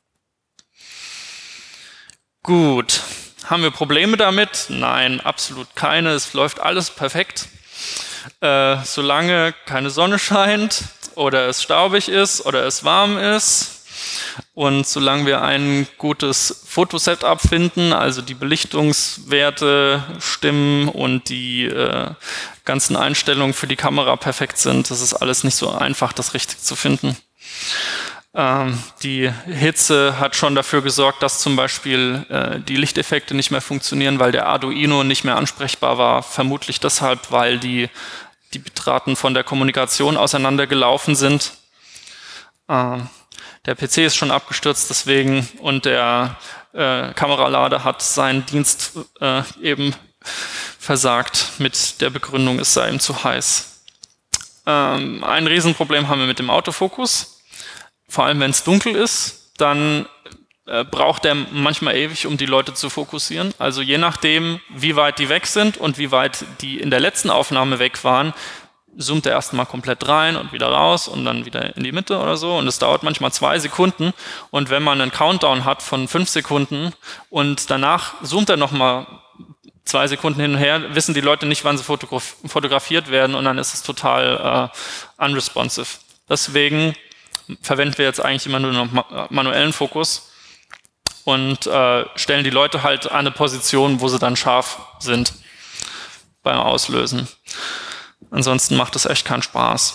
Gut, haben wir Probleme damit? Nein, absolut keine. Es läuft alles perfekt. Äh, solange keine Sonne scheint oder es staubig ist oder es warm ist. Und solange wir ein gutes Fotosetup finden, also die Belichtungswerte stimmen und die äh, ganzen Einstellungen für die Kamera perfekt sind, das ist alles nicht so einfach, das richtig zu finden. Ähm, die Hitze hat schon dafür gesorgt, dass zum Beispiel äh, die Lichteffekte nicht mehr funktionieren, weil der Arduino nicht mehr ansprechbar war. Vermutlich deshalb, weil die, die Bitraten von der Kommunikation auseinandergelaufen sind. Ähm, Der P C ist schon abgestürzt deswegen und der äh, Kameralader hat seinen Dienst äh, eben versagt mit der Begründung, es sei ihm zu heiß. Ähm, ein Riesenproblem haben wir mit dem Autofokus. Vor allem, wenn es dunkel ist, dann äh, braucht der manchmal ewig, um die Leute zu fokussieren. Also je nachdem, wie weit die weg sind und wie weit die in der letzten Aufnahme weg waren, zoomt er erstmal komplett rein und wieder raus und dann wieder in die Mitte oder so. Und es dauert manchmal zwei Sekunden. Und wenn man einen Countdown hat von fünf Sekunden und danach zoomt er nochmal zwei Sekunden hin und her, wissen die Leute nicht, wann sie fotograf fotografiert werden und dann ist es total äh, unresponsive. Deswegen verwenden wir jetzt eigentlich immer nur noch ma manuellen Fokus und äh, stellen die Leute halt an eine Position, wo sie dann scharf sind beim Auslösen. Ansonsten macht es echt keinen Spaß.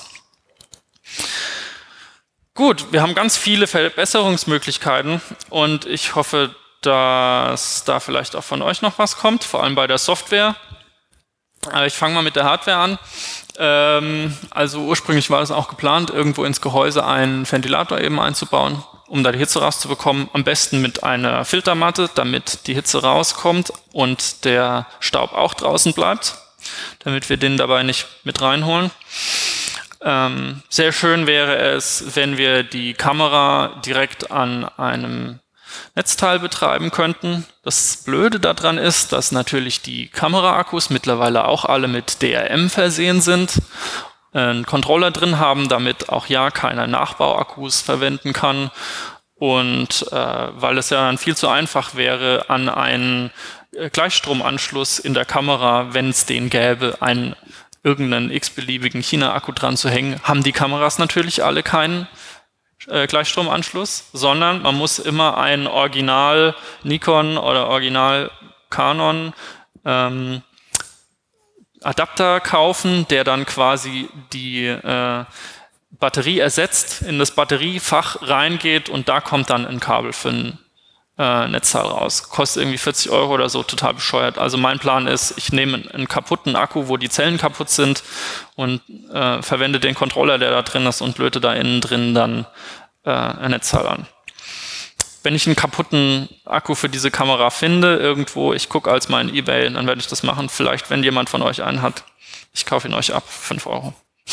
Gut, wir haben ganz viele Verbesserungsmöglichkeiten und ich hoffe, dass da vielleicht auch von euch noch was kommt, vor allem bei der Software. Ich fange mal mit der Hardware an. Ähm, also ursprünglich war es auch geplant, irgendwo ins Gehäuse einen Ventilator eben einzubauen, um da die Hitze rauszubekommen. Am besten mit einer Filtermatte, damit die Hitze rauskommt und der Staub auch draußen bleibt, damit wir den dabei nicht mit reinholen. Ähm, sehr schön wäre es, wenn wir die Kamera direkt an einem Netzteil betreiben könnten. Das Blöde daran ist, dass natürlich die Kameraakkus mittlerweile auch alle mit D R M versehen sind, einen Controller drin haben, damit auch ja keiner Nachbauakkus verwenden kann. Und äh, weil es ja dann viel zu einfach wäre, an einen Gleichstromanschluss in der Kamera, wenn es den gäbe, einen irgendeinen x-beliebigen China-Akku dran zu hängen, haben die Kameras natürlich alle keinen äh, Gleichstromanschluss, sondern man muss immer einen Original Nikon oder Original Canon ähm, Adapter kaufen, der dann quasi die äh, Batterie ersetzt, in das Batteriefach reingeht und da kommt dann ein Kabel für ein äh, Netzteil raus. Kostet irgendwie vierzig Euro oder so, total bescheuert. Also mein Plan ist, ich nehme einen kaputten Akku, wo die Zellen kaputt sind und äh, verwende den Controller, der da drin ist und löte da innen drin dann äh, ein Netzteil an. wenn ich einen kaputten Akku für diese Kamera finde, irgendwo, ich gucke als mein eBay, dann werde ich das machen. Vielleicht, wenn jemand von euch einen hat. Ich kaufe ihn euch ab, fünf Euro.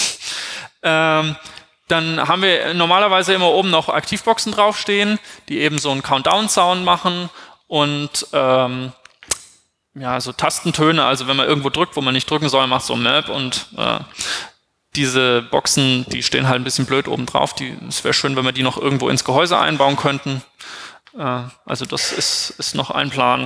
ähm, dann haben wir normalerweise immer oben noch Aktivboxen draufstehen, die eben so einen Countdown-Sound machen und ähm, ja, so Tastentöne, also wenn man irgendwo drückt, wo man nicht drücken soll, macht so ein Map und äh, diese Boxen, die stehen halt ein bisschen blöd oben drauf. Es wäre schön, wenn wir die noch irgendwo ins Gehäuse einbauen könnten. Äh, also das ist, ist noch ein Plan.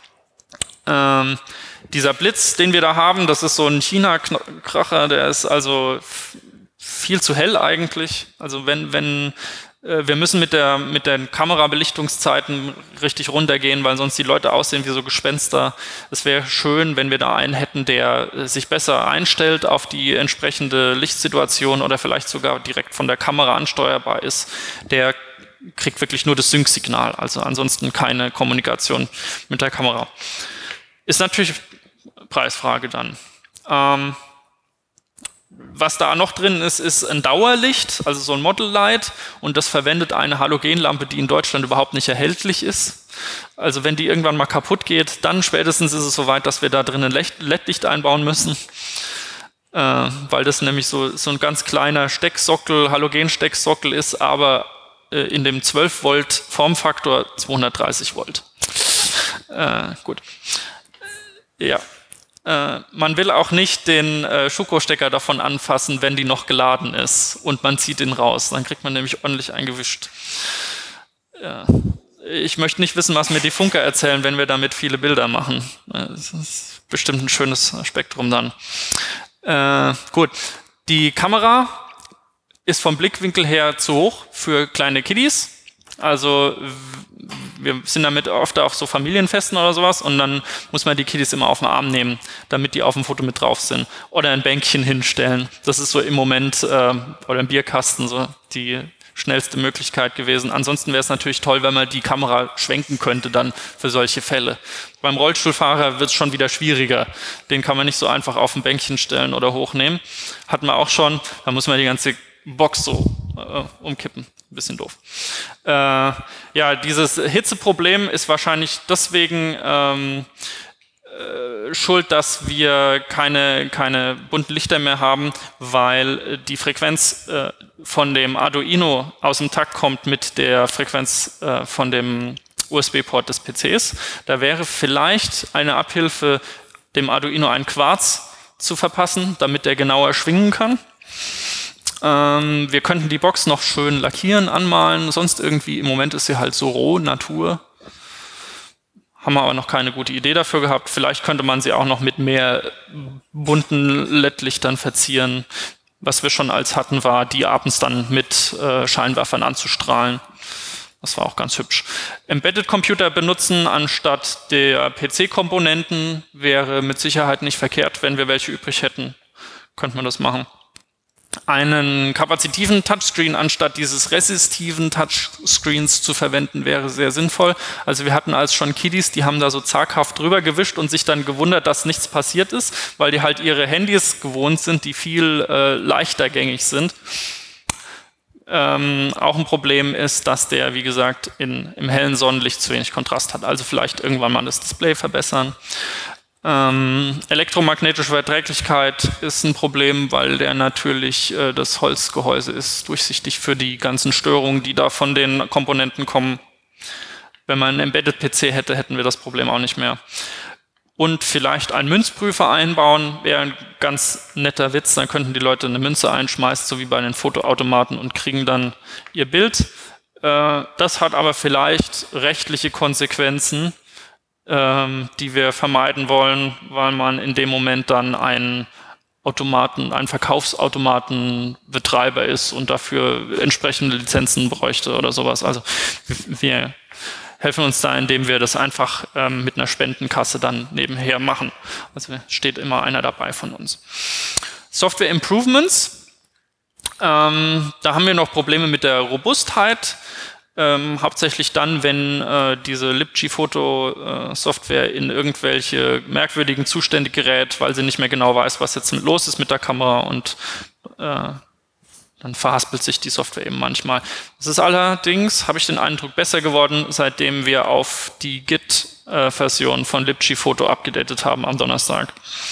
Ähm, dieser Blitz, den wir da haben, das ist so ein China-Kracher, der ist also viel zu hell eigentlich. Also wenn, wenn äh, wir müssen mit der mit den Kamerabelichtungszeiten richtig runtergehen, weil sonst die Leute aussehen wie so Gespenster. Es wäre schön, wenn wir da einen hätten, der äh, sich besser einstellt auf die entsprechende Lichtsituation oder vielleicht sogar direkt von der Kamera ansteuerbar ist. Der kriegt wirklich nur das Sync-Signal, also ansonsten keine Kommunikation mit der Kamera. Ist natürlich Preisfrage dann. Ähm, was da noch drin ist, ist ein Dauerlicht, also so ein Model Light, und das verwendet eine Halogenlampe, die in Deutschland überhaupt nicht erhältlich ist. Also wenn die irgendwann mal kaputt geht, dann spätestens ist es soweit, dass wir da drin ein L E D-Licht einbauen müssen, äh, weil das nämlich so, so ein ganz kleiner Stecksockel, Halogen-Stecksockel ist, aber äh, in dem zwölf Volt Formfaktor zweihundertdreißig Volt. Äh, gut. Ja, äh, man will auch nicht den äh, Schuko-Stecker davon anfassen, wenn die noch geladen ist und man zieht ihn raus. Dann kriegt man nämlich ordentlich eingewischt. Ja. Ich möchte nicht wissen, was mir die Funker erzählen, wenn wir damit viele Bilder machen. Das ist bestimmt ein schönes Spektrum dann. Äh, gut, die Kamera ist vom Blickwinkel her zu hoch für kleine Kiddies. Also wir sind damit oft auf so Familienfesten oder sowas und dann muss man die Kiddies immer auf den Arm nehmen, damit die auf dem Foto mit drauf sind. Oder ein Bänkchen hinstellen. Das ist so im Moment, äh, oder ein Bierkasten, so die schnellste Möglichkeit gewesen. Ansonsten wäre es natürlich toll, wenn man die Kamera schwenken könnte dann für solche Fälle. Beim Rollstuhlfahrer wird es schon wieder schwieriger. Den kann man nicht so einfach auf ein Bänkchen stellen oder hochnehmen. Hatten wir auch schon. Da muss man die ganze Box so äh, umkippen. Ein bisschen doof. Äh, ja, dieses Hitzeproblem ist wahrscheinlich deswegen ähm, äh, schuld, dass wir keine, keine bunten Lichter mehr haben, weil die Frequenz äh, von dem Arduino aus dem Takt kommt mit der Frequenz äh, von dem U S B-Port des P Cs. Da wäre vielleicht eine Abhilfe, dem Arduino einen Quarz zu verpassen, damit der genauer schwingen kann. Ähm, wir könnten die Box noch schön lackieren, anmalen, sonst irgendwie, im Moment ist sie halt so roh, Natur. Haben wir aber noch keine gute Idee dafür gehabt. Vielleicht könnte man sie auch noch mit mehr bunten L E D-Lichtern verzieren. Was wir schon als hatten, war, die abends dann mit äh, Scheinwerfern anzustrahlen. Das war auch ganz hübsch. Embedded Computer benutzen anstatt der P C-Komponenten wäre mit Sicherheit nicht verkehrt, wenn wir welche übrig hätten. Könnte man das machen. Einen kapazitiven Touchscreen anstatt dieses resistiven Touchscreens zu verwenden, wäre sehr sinnvoll. Also wir hatten als schon Kiddies, die haben da so zaghaft drüber gewischt und sich dann gewundert, dass nichts passiert ist, weil die halt ihre Handys gewohnt sind, die viel äh, leichter gängig sind. Ähm, auch ein Problem ist, dass der, wie gesagt, in, im hellen Sonnenlicht zu wenig Kontrast hat. Also vielleicht irgendwann mal das Display verbessern. Ähm, elektromagnetische Verträglichkeit ist ein Problem, weil der natürlich, äh, das Holzgehäuse ist durchsichtig für die ganzen Störungen, die da von den Komponenten kommen. Wenn man einen Embedded-P C hätte, hätten wir das Problem auch nicht mehr. Und vielleicht einen Münzprüfer einbauen, wäre ein ganz netter Witz. Dann könnten die Leute eine Münze einschmeißen, so wie bei den Fotoautomaten, und kriegen dann ihr Bild. Äh, das hat aber vielleicht rechtliche Konsequenzen, ähm, die wir vermeiden wollen, weil man in dem Moment dann einen Automaten, einen Verkaufsautomatenbetreiber ist und dafür entsprechende Lizenzen bräuchte oder sowas. Also wir helfen uns da, indem wir das einfach ähm, mit einer Spendenkasse dann nebenher machen. Also steht immer einer dabei von uns. Software Improvements. Ähm, da haben wir noch Probleme mit der Robustheit. Ähm, hauptsächlich dann, wenn äh, diese LibG-Foto-Software in irgendwelche merkwürdigen Zustände gerät, weil sie nicht mehr genau weiß, was jetzt los ist mit der Kamera und äh, dann verhaspelt sich die Software eben manchmal. Es ist allerdings, habe ich den Eindruck, besser geworden, seitdem wir auf die Git-Version von libgphoto abgedatet haben am Donnerstag.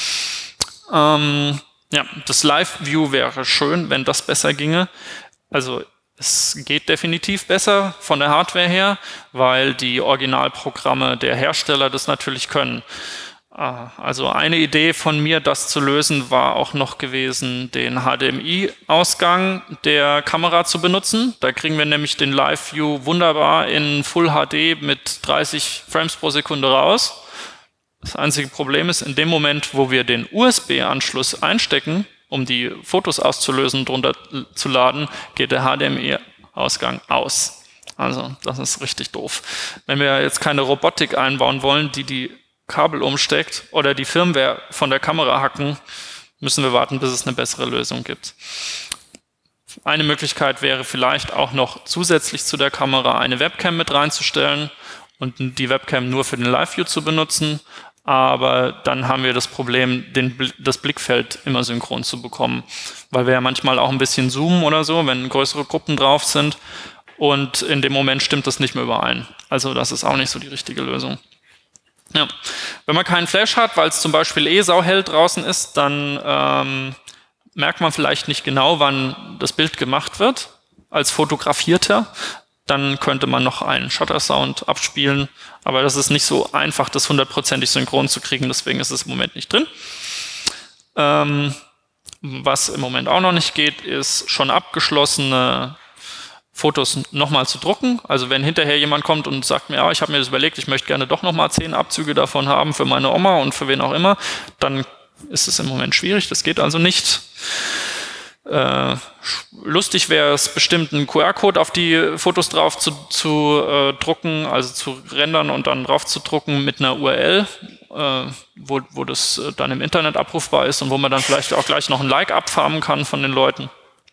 Ähm, ja, das Live-View wäre schön, wenn das besser ginge. Also es geht definitiv besser von der Hardware her, weil die Originalprogramme der Hersteller das natürlich können. Also eine Idee von mir, das zu lösen, war auch noch gewesen, den H D M I-Ausgang der Kamera zu benutzen. Da kriegen wir nämlich den Live-View wunderbar in Full H D mit dreißig Frames pro Sekunde raus. Das einzige Problem ist, in dem Moment, wo wir den U S B-Anschluss einstecken, um die Fotos auszulösen und drunter zu laden, geht der H D M I-Ausgang aus. Also das ist richtig doof. Wenn wir jetzt keine Robotik einbauen wollen, die die Kabel umsteckt oder die Firmware von der Kamera hacken, müssen wir warten, bis es eine bessere Lösung gibt. Eine Möglichkeit wäre vielleicht auch noch zusätzlich zu der Kamera eine Webcam mit reinzustellen und die Webcam nur für den Live-View zu benutzen, aber dann haben wir das Problem, den, das Blickfeld immer synchron zu bekommen, weil wir ja manchmal auch ein bisschen zoomen oder so, wenn größere Gruppen drauf sind und in dem Moment stimmt das nicht mehr überein. Also das ist auch nicht so die richtige Lösung. Ja. Wenn man keinen Flash hat, weil es zum Beispiel eh sauhell draußen ist, dann ähm, merkt man vielleicht nicht genau, wann das Bild gemacht wird, als Fotografierter. Dann könnte man noch einen Shutter-Sound abspielen, aber das ist nicht so einfach, das hundertprozentig synchron zu kriegen, deswegen ist es im Moment nicht drin. Ähm, was im Moment auch noch nicht geht, ist schon abgeschlossene Fotos nochmal zu drucken. Also wenn hinterher jemand kommt und sagt mir, ja, ich habe mir das überlegt, ich möchte gerne doch nochmal zehn Abzüge davon haben für meine Oma und für wen auch immer, dann ist es im Moment schwierig, das geht also nicht. Äh, lustig wäre es bestimmt, einen Q R-Code auf die Fotos drauf zu, zu äh, drucken, also zu rendern und dann drauf zu drucken mit einer U R L, äh, wo, wo das äh, dann im Internet abrufbar ist und wo man dann vielleicht auch gleich noch ein Like abfarmen kann von den Leuten.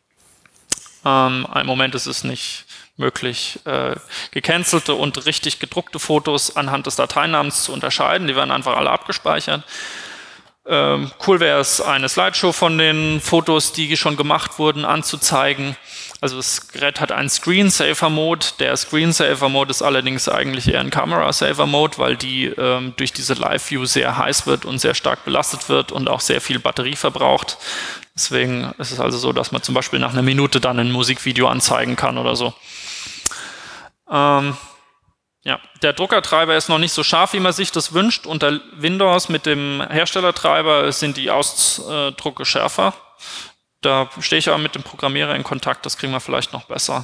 Ähm, Im Moment ist es nicht möglich, äh, gecancelte und richtig gedruckte Fotos anhand des Dateinamens zu unterscheiden. Die werden einfach alle abgespeichert. Ähm, cool wäre es, eine Slideshow von den Fotos, die schon gemacht wurden, anzuzeigen. Also das Gerät hat einen Screensaver-Mode. Der Screensaver-Mode ist allerdings eigentlich eher ein Camera-Saver-Mode, weil die ähm, durch diese Live-View sehr heiß wird und sehr stark belastet wird und auch sehr viel Batterie verbraucht. Deswegen ist es also so, dass man zum Beispiel nach einer Minute dann ein Musikvideo anzeigen kann oder so. Ähm, ja, der Druckertreiber ist noch nicht so scharf, wie man sich das wünscht. Unter Windows mit dem Herstellertreiber sind die Ausdrucke schärfer. Da stehe ich aber mit dem Programmierer in Kontakt, das kriegen wir vielleicht noch besser.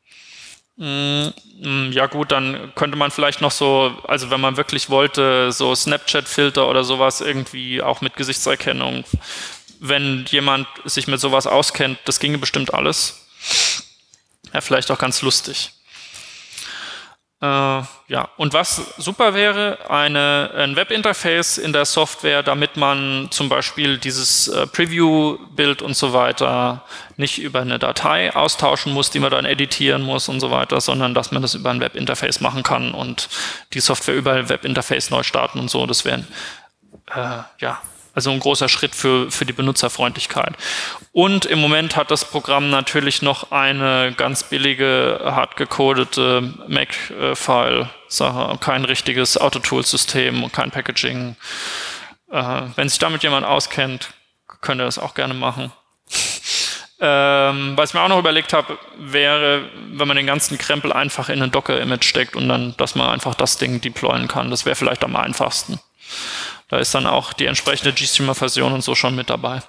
Ja gut, dann könnte man vielleicht noch so, also wenn man wirklich wollte, so Snapchat-Filter oder sowas irgendwie auch mit Gesichtserkennung. Wenn jemand sich mit sowas auskennt, das ginge bestimmt alles. Ja, vielleicht auch ganz lustig. Äh, ja, und was super wäre, eine, ein Webinterface in der Software, damit man zum Beispiel dieses äh, Preview-Bild und so weiter nicht über eine Datei austauschen muss, die man dann editieren muss und so weiter, sondern dass man das über ein Webinterface machen kann und die Software über ein Webinterface neu starten und so. Das wäre äh, ja also ein großer Schritt für, für die Benutzerfreundlichkeit. Und im Moment hat das Programm natürlich noch eine ganz billige, hart gecodete Make-File-Sache, kein richtiges Autotool-System, kein Packaging. Äh, wenn sich damit jemand auskennt, könnt ihr das auch gerne machen. Ähm, was ich mir auch noch überlegt habe, wäre, wenn man den ganzen Krempel einfach in ein Docker-Image steckt und dann, dass man einfach das Ding deployen kann. Das wäre vielleicht am einfachsten. Da ist dann auch die entsprechende GStreamer-Version und so schon mit dabei.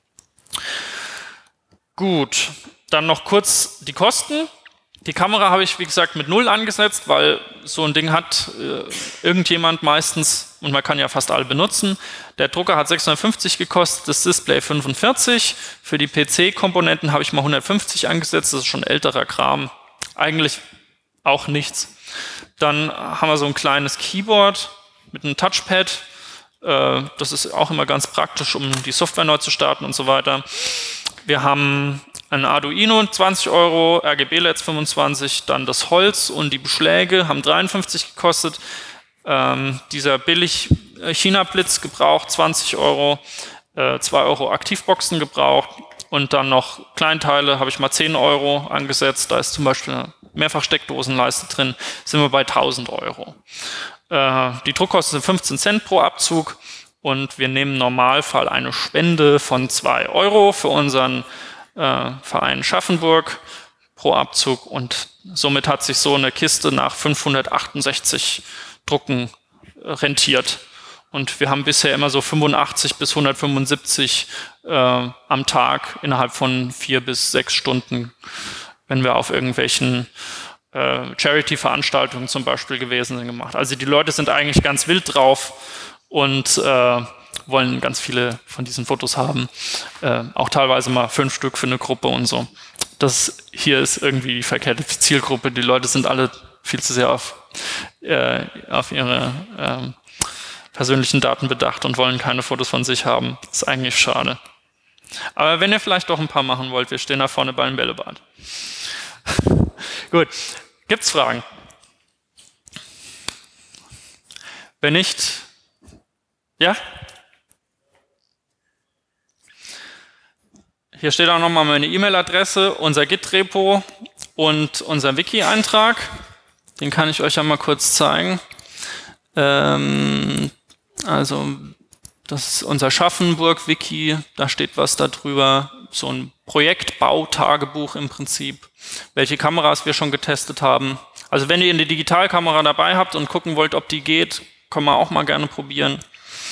Gut, dann noch kurz die Kosten. Die Kamera habe ich, wie gesagt, mit null angesetzt, weil so ein Ding hat äh, irgendjemand meistens und man kann ja fast alle benutzen. Der Drucker hat sechshundertfünfzig gekostet, das Display fünfundvierzig. Für die P C-Komponenten habe ich mal hundertfünfzig angesetzt, das ist schon älterer Kram. Eigentlich auch nichts. Dann haben wir so ein kleines Keyboard mit einem Touchpad. Das ist auch immer ganz praktisch, um die Software neu zu starten und so weiter. Wir haben ein Arduino, zwanzig Euro, R G B-L E Ds fünfundzwanzig, dann das Holz und die Beschläge haben dreiundfünfzig gekostet. Ähm, dieser billig China-Blitz gebraucht, zwanzig Euro, äh, zwei Euro Aktivboxen gebraucht und dann noch Kleinteile, habe ich mal zehn Euro angesetzt. Da ist zum Beispiel eine Mehrfach-Steckdosenleiste drin, sind wir bei tausend Euro. Äh, die Druckkosten sind fünfzehn Cent pro Abzug und wir nehmen im Normalfall eine Spende von zwei Euro für unseren äh, Verein Schaffenburg pro Abzug und somit hat sich so eine Kiste nach fünfhundertachtundsechzig Drucken rentiert. Und wir haben bisher immer so fünfundachtzig bis hundertfünfundsiebzig äh, am Tag innerhalb von vier bis sechs Stunden, wenn wir auf irgendwelchen äh, Charity-Veranstaltungen zum Beispiel gewesen sind, gemacht. Also die Leute sind eigentlich ganz wild drauf und äh, wollen ganz viele von diesen Fotos haben. Äh, auch teilweise mal fünf Stück für eine Gruppe und so. Das hier ist irgendwie die verkehrte Zielgruppe. Die Leute sind alle viel zu sehr auf, äh, auf ihre äh, persönlichen Daten bedacht und wollen keine Fotos von sich haben. Das ist eigentlich schade. Aber wenn ihr vielleicht doch ein paar machen wollt, wir stehen da vorne beim Bällebad. Gut, gibt's Fragen? Wenn nicht, ja? Hier steht auch nochmal meine E-Mail-Adresse, unser Git-Repo und unser Wiki-Eintrag. Den kann ich euch ja mal kurz zeigen. Ähm, also das ist unser Schaffenburg-Wiki, da steht was darüber, so ein Projektbautagebuch im Prinzip, welche Kameras wir schon getestet haben. Also wenn ihr eine Digitalkamera dabei habt und gucken wollt, ob die geht, können wir auch mal gerne probieren.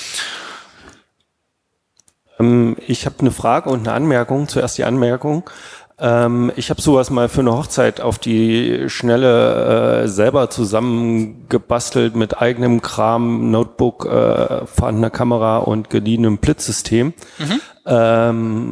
Ähm, ich habe eine Frage und eine Anmerkung. Zuerst die Anmerkung. Ähm, ich habe sowas mal für eine Hochzeit auf die Schnelle äh, selber zusammengebastelt mit eigenem Kram, Notebook, äh, vorhandener Kamera und geliehenem Blitzsystem. Mhm. Ähm,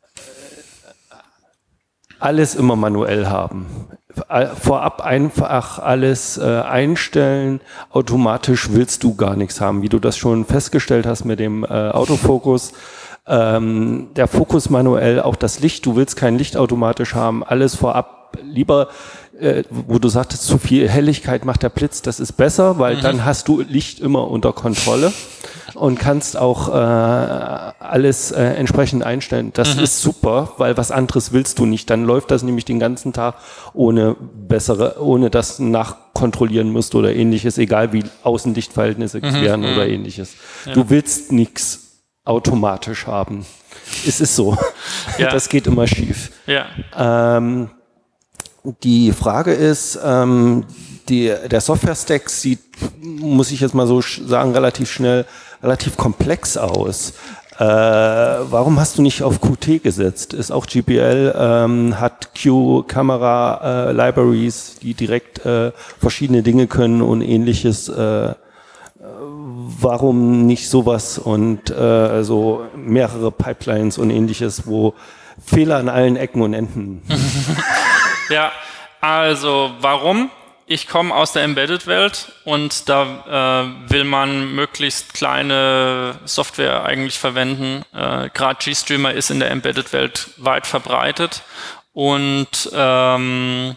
alles immer manuell haben. Vorab einfach alles äh, einstellen. Automatisch willst du gar nichts haben, wie du das schon festgestellt hast mit dem äh, Autofokus. Ähm, der Fokus manuell, auch das Licht, du willst kein Licht automatisch haben, alles vorab lieber, äh, wo du sagtest, zu viel Helligkeit macht der Blitz, das ist besser, weil mhm. dann hast du Licht immer unter Kontrolle und kannst auch äh, alles äh, entsprechend einstellen. Das mhm. ist super, weil was anderes willst du nicht. Dann läuft das nämlich den ganzen Tag ohne bessere, ohne das nachkontrollieren musst oder ähnliches, egal wie Außenlichtverhältnisse mhm. werden oder ähnliches. Ja. Du willst nichts automatisch haben. Es ist so. Ja. Das geht immer schief. Ja. Ähm, die Frage ist, ähm, die, der Software-Stack sieht, muss ich jetzt mal so sagen, relativ schnell, relativ komplex aus. Äh, warum hast du nicht auf Qt gesetzt? Ist auch G P L, ähm, hat Q-Kamera, äh, Libraries, die direkt äh, verschiedene Dinge können und ähnliches. Äh, warum nicht sowas und äh, so mehrere Pipelines und ähnliches, wo Fehler an allen Ecken und Enden. Ja, also warum? Ich komme aus der Embedded-Welt und da äh, will man möglichst kleine Software eigentlich verwenden. Äh, Gerade GStreamer ist in der Embedded-Welt weit verbreitet und ähm,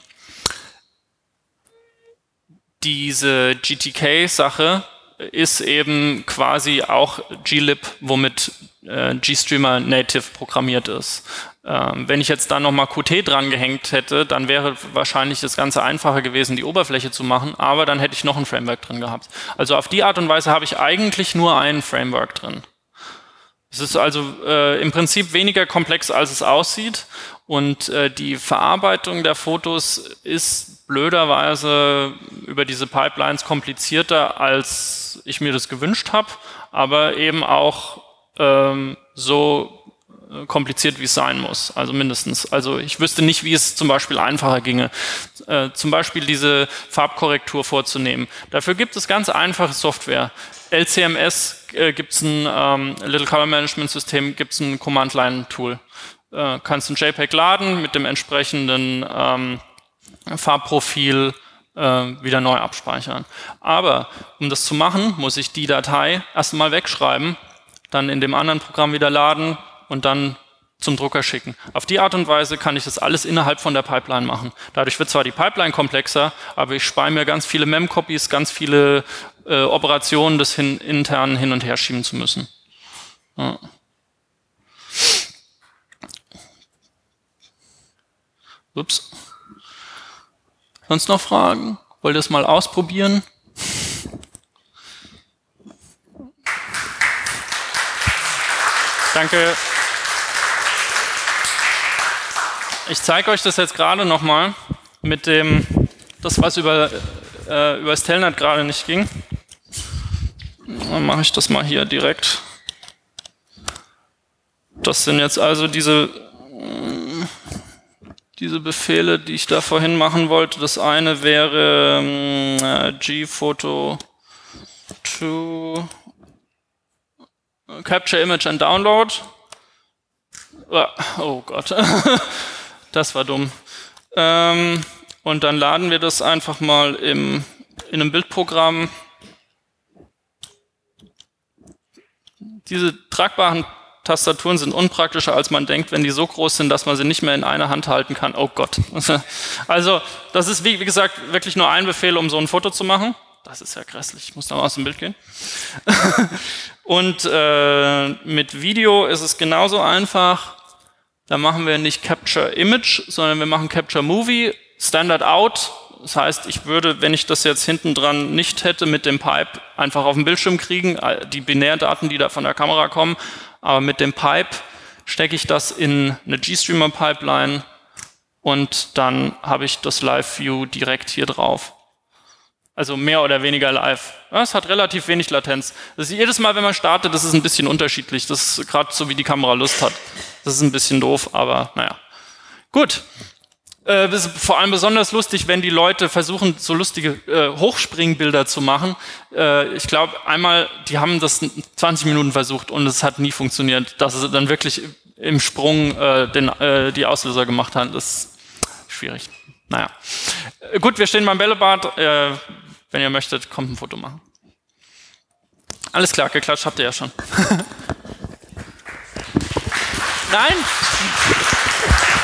diese G T K-Sache ist eben quasi auch glib, womit äh, GStreamer native programmiert ist. Ähm, wenn ich jetzt da nochmal Qt dran gehängt hätte, dann wäre wahrscheinlich das Ganze einfacher gewesen, die Oberfläche zu machen, aber dann hätte ich noch ein Framework drin gehabt. Also auf die Art und Weise habe ich eigentlich nur ein Framework drin. Es ist also äh, im Prinzip weniger komplex, als es aussieht und äh, die Verarbeitung der Fotos ist blöderweise über diese Pipelines komplizierter, als ich mir das gewünscht habe, aber eben auch ähm, so kompliziert, wie es sein muss, also mindestens. Also ich wüsste nicht, wie es zum Beispiel einfacher ginge, äh, zum Beispiel diese Farbkorrektur vorzunehmen. Dafür gibt es ganz einfache Software. L C M S äh, gibt es ein ähm, Little Color Management System, gibt es ein Command-Line-Tool. Äh, kannst ein JPEG laden mit dem entsprechenden ähm, Farbprofil äh, wieder neu abspeichern. Aber um das zu machen, muss ich die Datei erstmal wegschreiben, dann in dem anderen Programm wieder laden und dann zum Drucker schicken. Auf die Art und Weise kann ich das alles innerhalb von der Pipeline machen. Dadurch wird zwar die Pipeline komplexer, aber ich spare mir ganz viele Mem-Copies, ganz viele äh, Operationen, das hin, intern hin und her schieben zu müssen. Ja. Ups. Sonst noch Fragen? Wollt ihr es mal ausprobieren? Danke. Ich zeige euch das jetzt gerade nochmal mit dem, das was über, äh, über das Telnet gerade nicht ging. Dann mache ich das mal hier direkt. Das sind jetzt also diese, diese Befehle, die ich da vorhin machen wollte. Das eine wäre äh, gphoto to capture image and download. Oh Gott. Das war dumm. Ähm, und dann laden wir das einfach mal im, in einem Bildprogramm. Diese tragbaren Tastaturen sind unpraktischer, als man denkt, wenn die so groß sind, dass man sie nicht mehr in einer Hand halten kann. Oh Gott. Also, das ist wie, wie gesagt wirklich nur ein Befehl, um so ein Foto zu machen. Das ist ja grässlich. Ich muss da mal aus dem Bild gehen. Und äh, mit Video ist es genauso einfach. Da machen wir nicht Capture Image, sondern wir machen Capture Movie, Standard Out. Das heißt, ich würde, wenn ich das jetzt hinten dran nicht hätte, mit dem Pipe einfach auf den Bildschirm kriegen, die Binärdaten, die da von der Kamera kommen. Aber mit dem Pipe stecke ich das in eine GStreamer-Pipeline und dann habe ich das Live-View direkt hier drauf. Also mehr oder weniger live. Es hat relativ wenig Latenz. Das ist jedes Mal, wenn man startet, das ist ein bisschen unterschiedlich. Das ist gerade so, wie die Kamera Lust hat. Das ist ein bisschen doof, aber naja. Gut. Äh, das ist vor allem besonders lustig, wenn die Leute versuchen, so lustige äh, Hochspringbilder zu machen. Äh, ich glaube, einmal, die haben das zwanzig Minuten versucht und es hat nie funktioniert, dass sie dann wirklich im Sprung äh, den, äh, die Auslöser gemacht haben. Das ist schwierig. Naja. Äh, gut, wir stehen beim Bällebad. Äh, wenn ihr möchtet, kommt ein Foto machen. Alles klar, geklatscht habt ihr ja schon. Nein?